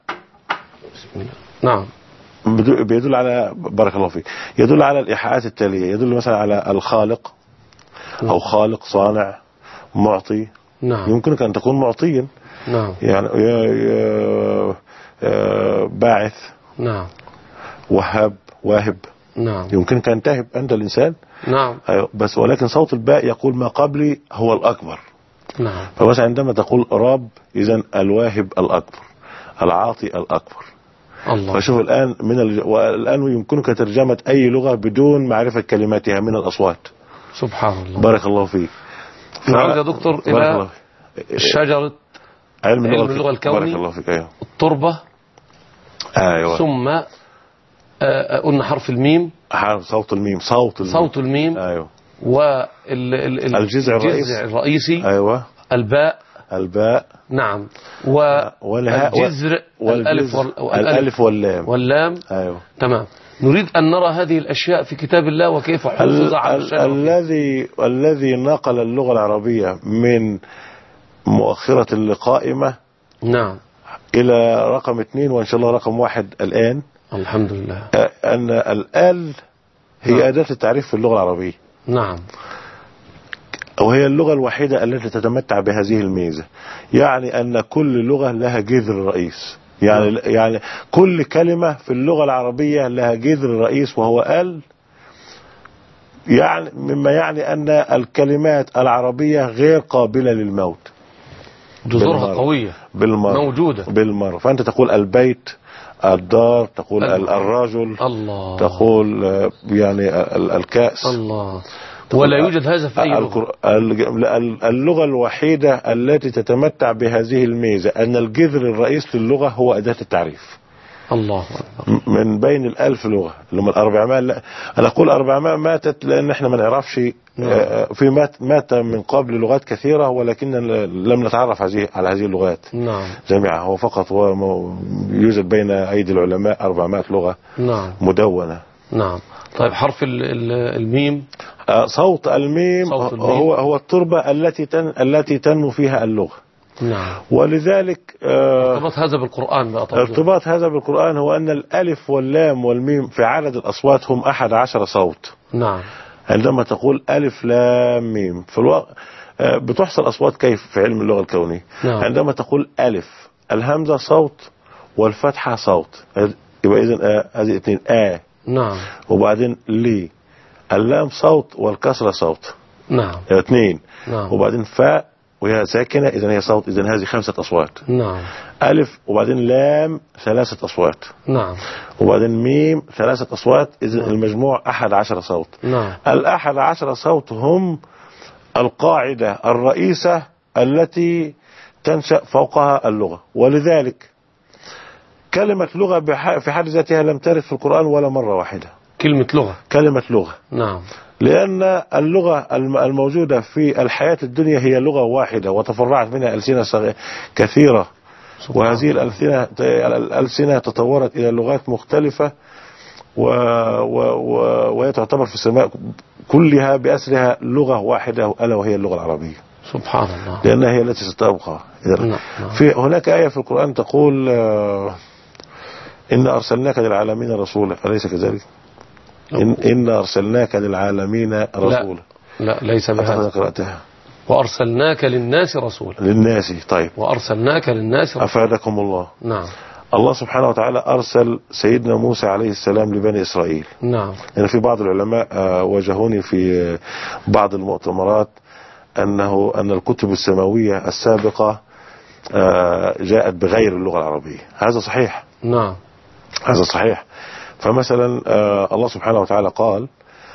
بيدل على بارك الله فيك، يدل على الإيحاءات التالية. يدل مثلا على الخالق أو خالق، صانع، معطي. يمكنك أن تكون معطيا. يعني باعث. واهب. يمكنك أن تهب أنت الإنسان. بس ولكن صوت الباء يقول ما قبلي هو الأكبر. فمثلا عندما تقول رب، إذن الواهب الأكبر، العاطي الأكبر. فشوف الآن والآن يمكنك ترجمة أي لغة بدون معرفة كلماتها من الأصوات. سبحان الله. بارك الله فيك. نعود يا دكتور إلى شجرة علم اللغة الكوني. بارك الله فيك. التربة. ثم قلنا حرف الميم، صوت الميم. صوت الميم. والجذع الرئيسي. الباء. والجذر الألف واللام. تمام. نريد أن نرى هذه الأشياء في كتاب الله وكيف حفظ على الشجرة. الذي نقل اللغة العربية من مؤخرة القائمة إلى رقم 2 وإن شاء الله رقم 1 الآن. الحمد لله. أن الآل هي أداة التعريف في اللغة العربية. وهي اللغة الوحيدة التي تتمتع بهذه الميزة، يعني أن كل لغة لها جذر رئيس. يعني كل كلمة في اللغة العربية لها جذر رئيس وهو ال، يعني مما يعني أن الكلمات العربية غير قابلة للموت، جذورها قوية موجودة بالمرة. فأنت تقول البيت، الدار، تقول الرجل، الله، تقول يعني الكأس، الله. ولا يوجد هذا في أي لغة. اللغة الوحيدة التي تتمتع بهذه الميزة أن الجذر الرئيس للغة هو أداة التعريف. الله. من بين 1000 لغة اللي هم 400. أنا أقول 400 ماتت لأن احنا ما نعرفش في مات من قبل لغات كثيرة، ولكن لم نتعرف على هذه اللغات جميعا. هو فقط يوجد بين أيدي العلماء 400 لغة مدونة. نعم. طيب حرف الميم، صوت الميم هو التربة التي تنمو فيها اللغة. نعم. ولذلك ارتباط هذا بالقرآن بقى طبعا. ارتباط هذا بالقرآن هو أن الألف واللام والميم في عدد الأصوات هم 11 صوت. نعم. عندما تقول ألف لام ميم في الواقع بتحصل أصوات كيف في علم اللغة الكونية. نعم. عندما تقول ألف الهمزة صوت والفتحة صوت، يبقى إذن هذه 2 نعم. وبعدين لي اللام صوت والكسرة صوت. نعم. 2. نعم. وبعدين فاء وهي ساكنة إذن هي صوت، إذن هذه 5 أصوات. نعم. ألف وبعدين لام 3 أصوات. نعم. وبعدين ميم 3 أصوات، إذن المجموع 11 صوت. نعم. 11 صوت هم القاعدة الرئيسة التي تنشأ فوقها اللغة. ولذلك كلمة لغة في حد ذاتها لم ترد في القرآن ولا مرة واحدة. كلمة لغة. نعم. لأن اللغة الموجودة في الحياة الدنيا هي لغة واحدة وتفرعت منها ألسنة كثيرة، وهذه الألسنة تطورت إلى لغات مختلفة وهي تعتبر في السماء كلها بأسرها لغة واحدة ألا وهي اللغة العربية. سبحان الله. لأنها هي التي ستبقى. في هناك آية في القرآن تقول إن أرسلناك للعالمين رسولا، أليس كذلك؟ إن أرسلناك للعالمين رسولا. لا ليس بهذا. قرأتها. وأرسلناك للناس رسولا. للناس. طيب. وأرسلناك للناس رسولا. أفادكم الله. نعم. الله سبحانه وتعالى أرسل سيدنا موسى عليه السلام لبني إسرائيل. نعم. يعني في بعض العلماء واجهوني في بعض المؤتمرات أن الكتب السماوية السابقة جاءت بغير اللغة العربية. هذا صحيح. نعم. هذا صحيح. فمثلا الله سبحانه وتعالى قال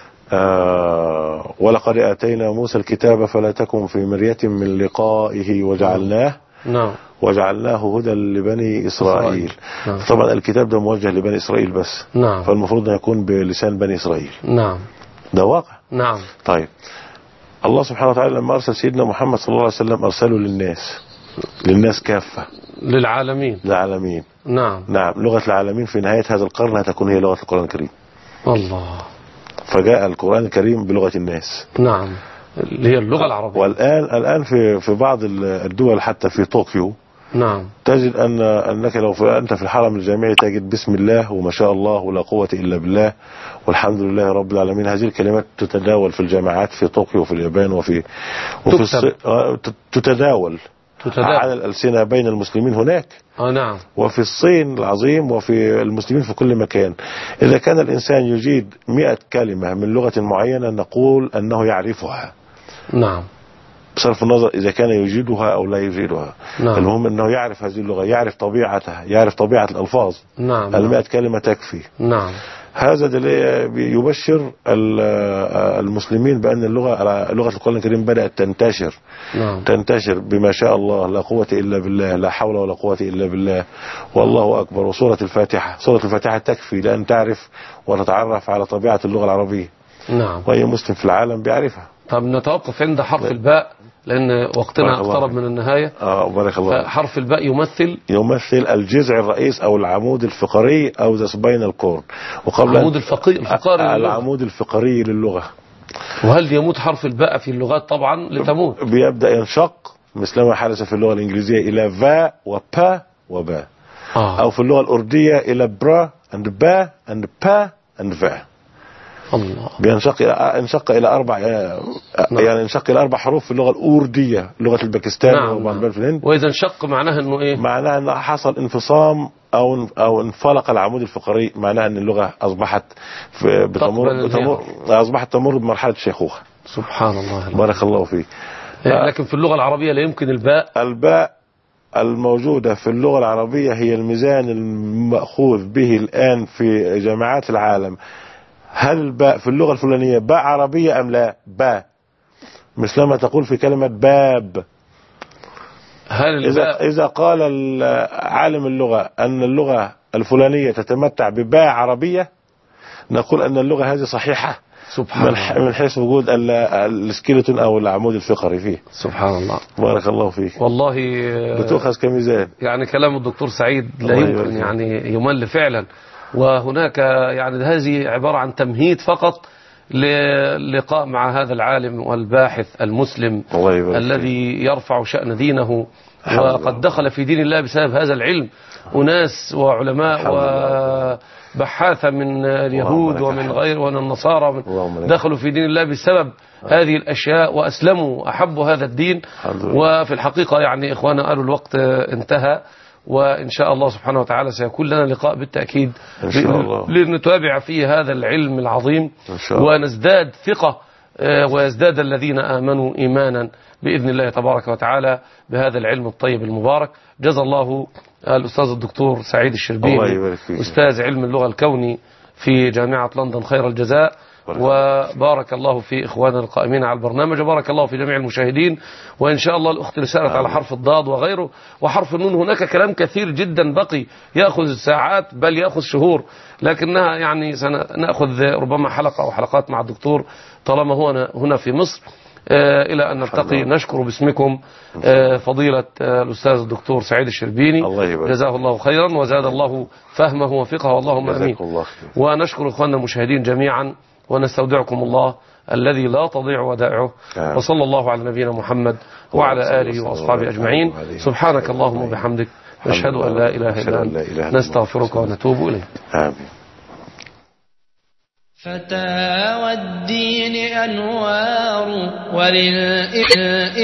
ولقد آتينا موسى الكتاب فلا تكن في مرية من لقائه وجعلناه. نعم. وجعلناه هدى لبني إسرائيل. نعم. طبعا الكتاب ده موجه لبني إسرائيل بس. نعم. فالمفروض أن يكون بلسان بني إسرائيل. نعم. ده واقع. نعم. طيب الله سبحانه وتعالى لما أرسل سيدنا محمد صلى الله عليه وسلم أرسله للناس كافة، للعالمين. نعم. نعم. لغة العالمين في نهاية هذا القرن هتكون هي لغة القرآن الكريم. الله. فجاء القرآن الكريم بلغة الناس. نعم. اللي هي اللغة العربية. والآن في بعض الدول حتى في طوكيو. نعم. تجد أنك لو أنت في الحرم الجامعي تجد بسم الله وما شاء الله ولا قوة إلا بالله والحمد لله رب العالمين. هذه الكلمات تتداول في الجامعات في طوكيو وفي اليابان وفي تتداول على الألسنة بين المسلمين هناك. نعم. وفي الصين العظيم وفي المسلمين في كل مكان. إذا كان الإنسان يجيد 100 كلمة من لغة معينة نقول أنه يعرفها. نعم. بصرف النظر إذا كان يجيدها أو لا يجيدها. نعم. المهم أنه يعرف هذه اللغة، يعرف طبيعتها، يعرف طبيعة الألفاظ. نعم. 100 كلمة تكفي. نعم. هذا يبشر المسلمين بأن لغة القرآن الكريم بدأت تنتشر. نعم. تنتشر بما شاء الله، لا قوة إلا بالله، لا حول ولا قوة إلا بالله، والله أكبر. وسورة الفاتحة تكفي لأن تعرف وتتعرف على طبيعة اللغة العربية. نعم. وأي مسلم في العالم بيعرفها. طب نتوقف عند حرف الباء لأن وقتنا اقترب من النهاية. بارك الله. حرف الباء يمثل الجذع الرئيس أو العمود الفقري أو ذا سباينال كورد. وقبل العمود الفقري للغة. وهل يموت حرف الباء في اللغات؟ طبعا لتموت. بيبدأ ينشق مثلما حدث في اللغة الإنجليزية إلى فا وبا وبا. أو في اللغة الأردية إلى برا and با and با and فا. الله. ينشق إلى 4 يعني ينشق إلى 4 حروف في اللغة الأوردية، لغة الباكستان. نعم. وبعض البلاد في الهند. وإذا انشق معناها إنه إيه؟ معناها إن حصل انفصام أو انفلق العمود الفقري، معناها أن اللغة أصبحت تمر بمرحلة الشيخوخة. سبحان الله. بارك الله فيك. لكن في اللغة العربية لا يمكن الباء الموجودة في اللغة العربية هي الميزان المأخوذ به الآن في جامعات العالم. هل الباء في اللغة الفلانية باء عربية أم لا؟ باء، مثلما تقول في كلمة باب. إذا قال عالم اللغة أن اللغة الفلانية تتمتع بباء عربية، نقول أن اللغة هذه صحيحة من حيث وجود السكيلتون أو العمود الفقري فيه. سبحان الله. بارك الله فيك. والله بتؤخذ كميزان. يعني كلام الدكتور سعيد لا يمكن يعني يمل فعلا. وهناك يعني هذه عبارة عن تمهيد فقط للقاء مع هذا العالم والباحث المسلم الذي يرفع شأن دينه، وقد دخل في دين الله بسبب هذا العلم أناس وعلماء وبحاثة من اليهود ومن غير ومن النصارى دخلوا في دين الله بسبب هذه الأشياء وأسلموا أحبوا هذا الدين. وفي الحقيقة يعني إخوانا قالوا الوقت انتهى، وإن شاء الله سبحانه وتعالى سيكون لنا لقاء بالتأكيد لنتابع فيه هذا العلم العظيم ونزداد ثقة ويزداد الذين آمنوا إيمانا بإذن الله تبارك وتعالى بهذا العلم الطيب المبارك. جزا الله الأستاذ الدكتور سعيد الشربيني أستاذ علم اللغة الكوني في جامعة لندن خير الجزاء، وبارك الله في إخواننا القائمين على البرنامج، وبارك الله في جميع المشاهدين. وإن شاء الله الأخت اللي سألت على حرف الضاد وغيره وحرف النون، هناك كلام كثير جدا بقي يأخذ ساعات بل يأخذ شهور، لكنها يعني سنأخذ ربما حلقة أو حلقات مع الدكتور طالما هو هنا في مصر. إلى أن نلتقي نشكر باسمكم فضيلة الأستاذ الدكتور سعيد الشربيني، جزاه الله خيرا وزاد الله فهمه وفقهه، اللهم آمين. ونشكر إخواننا المشاهدين جميعا ونستودعكم الله الذي لا تضيع ودائعه، وصلى الله على نبينا محمد وعلى آله وأصحابه أجمعين. سبحانك اللهم وبحمدك نشهد أن لا إله إلا أنت نستغفرك ونتوب إليك. آمين. فتاوى الدين أنوار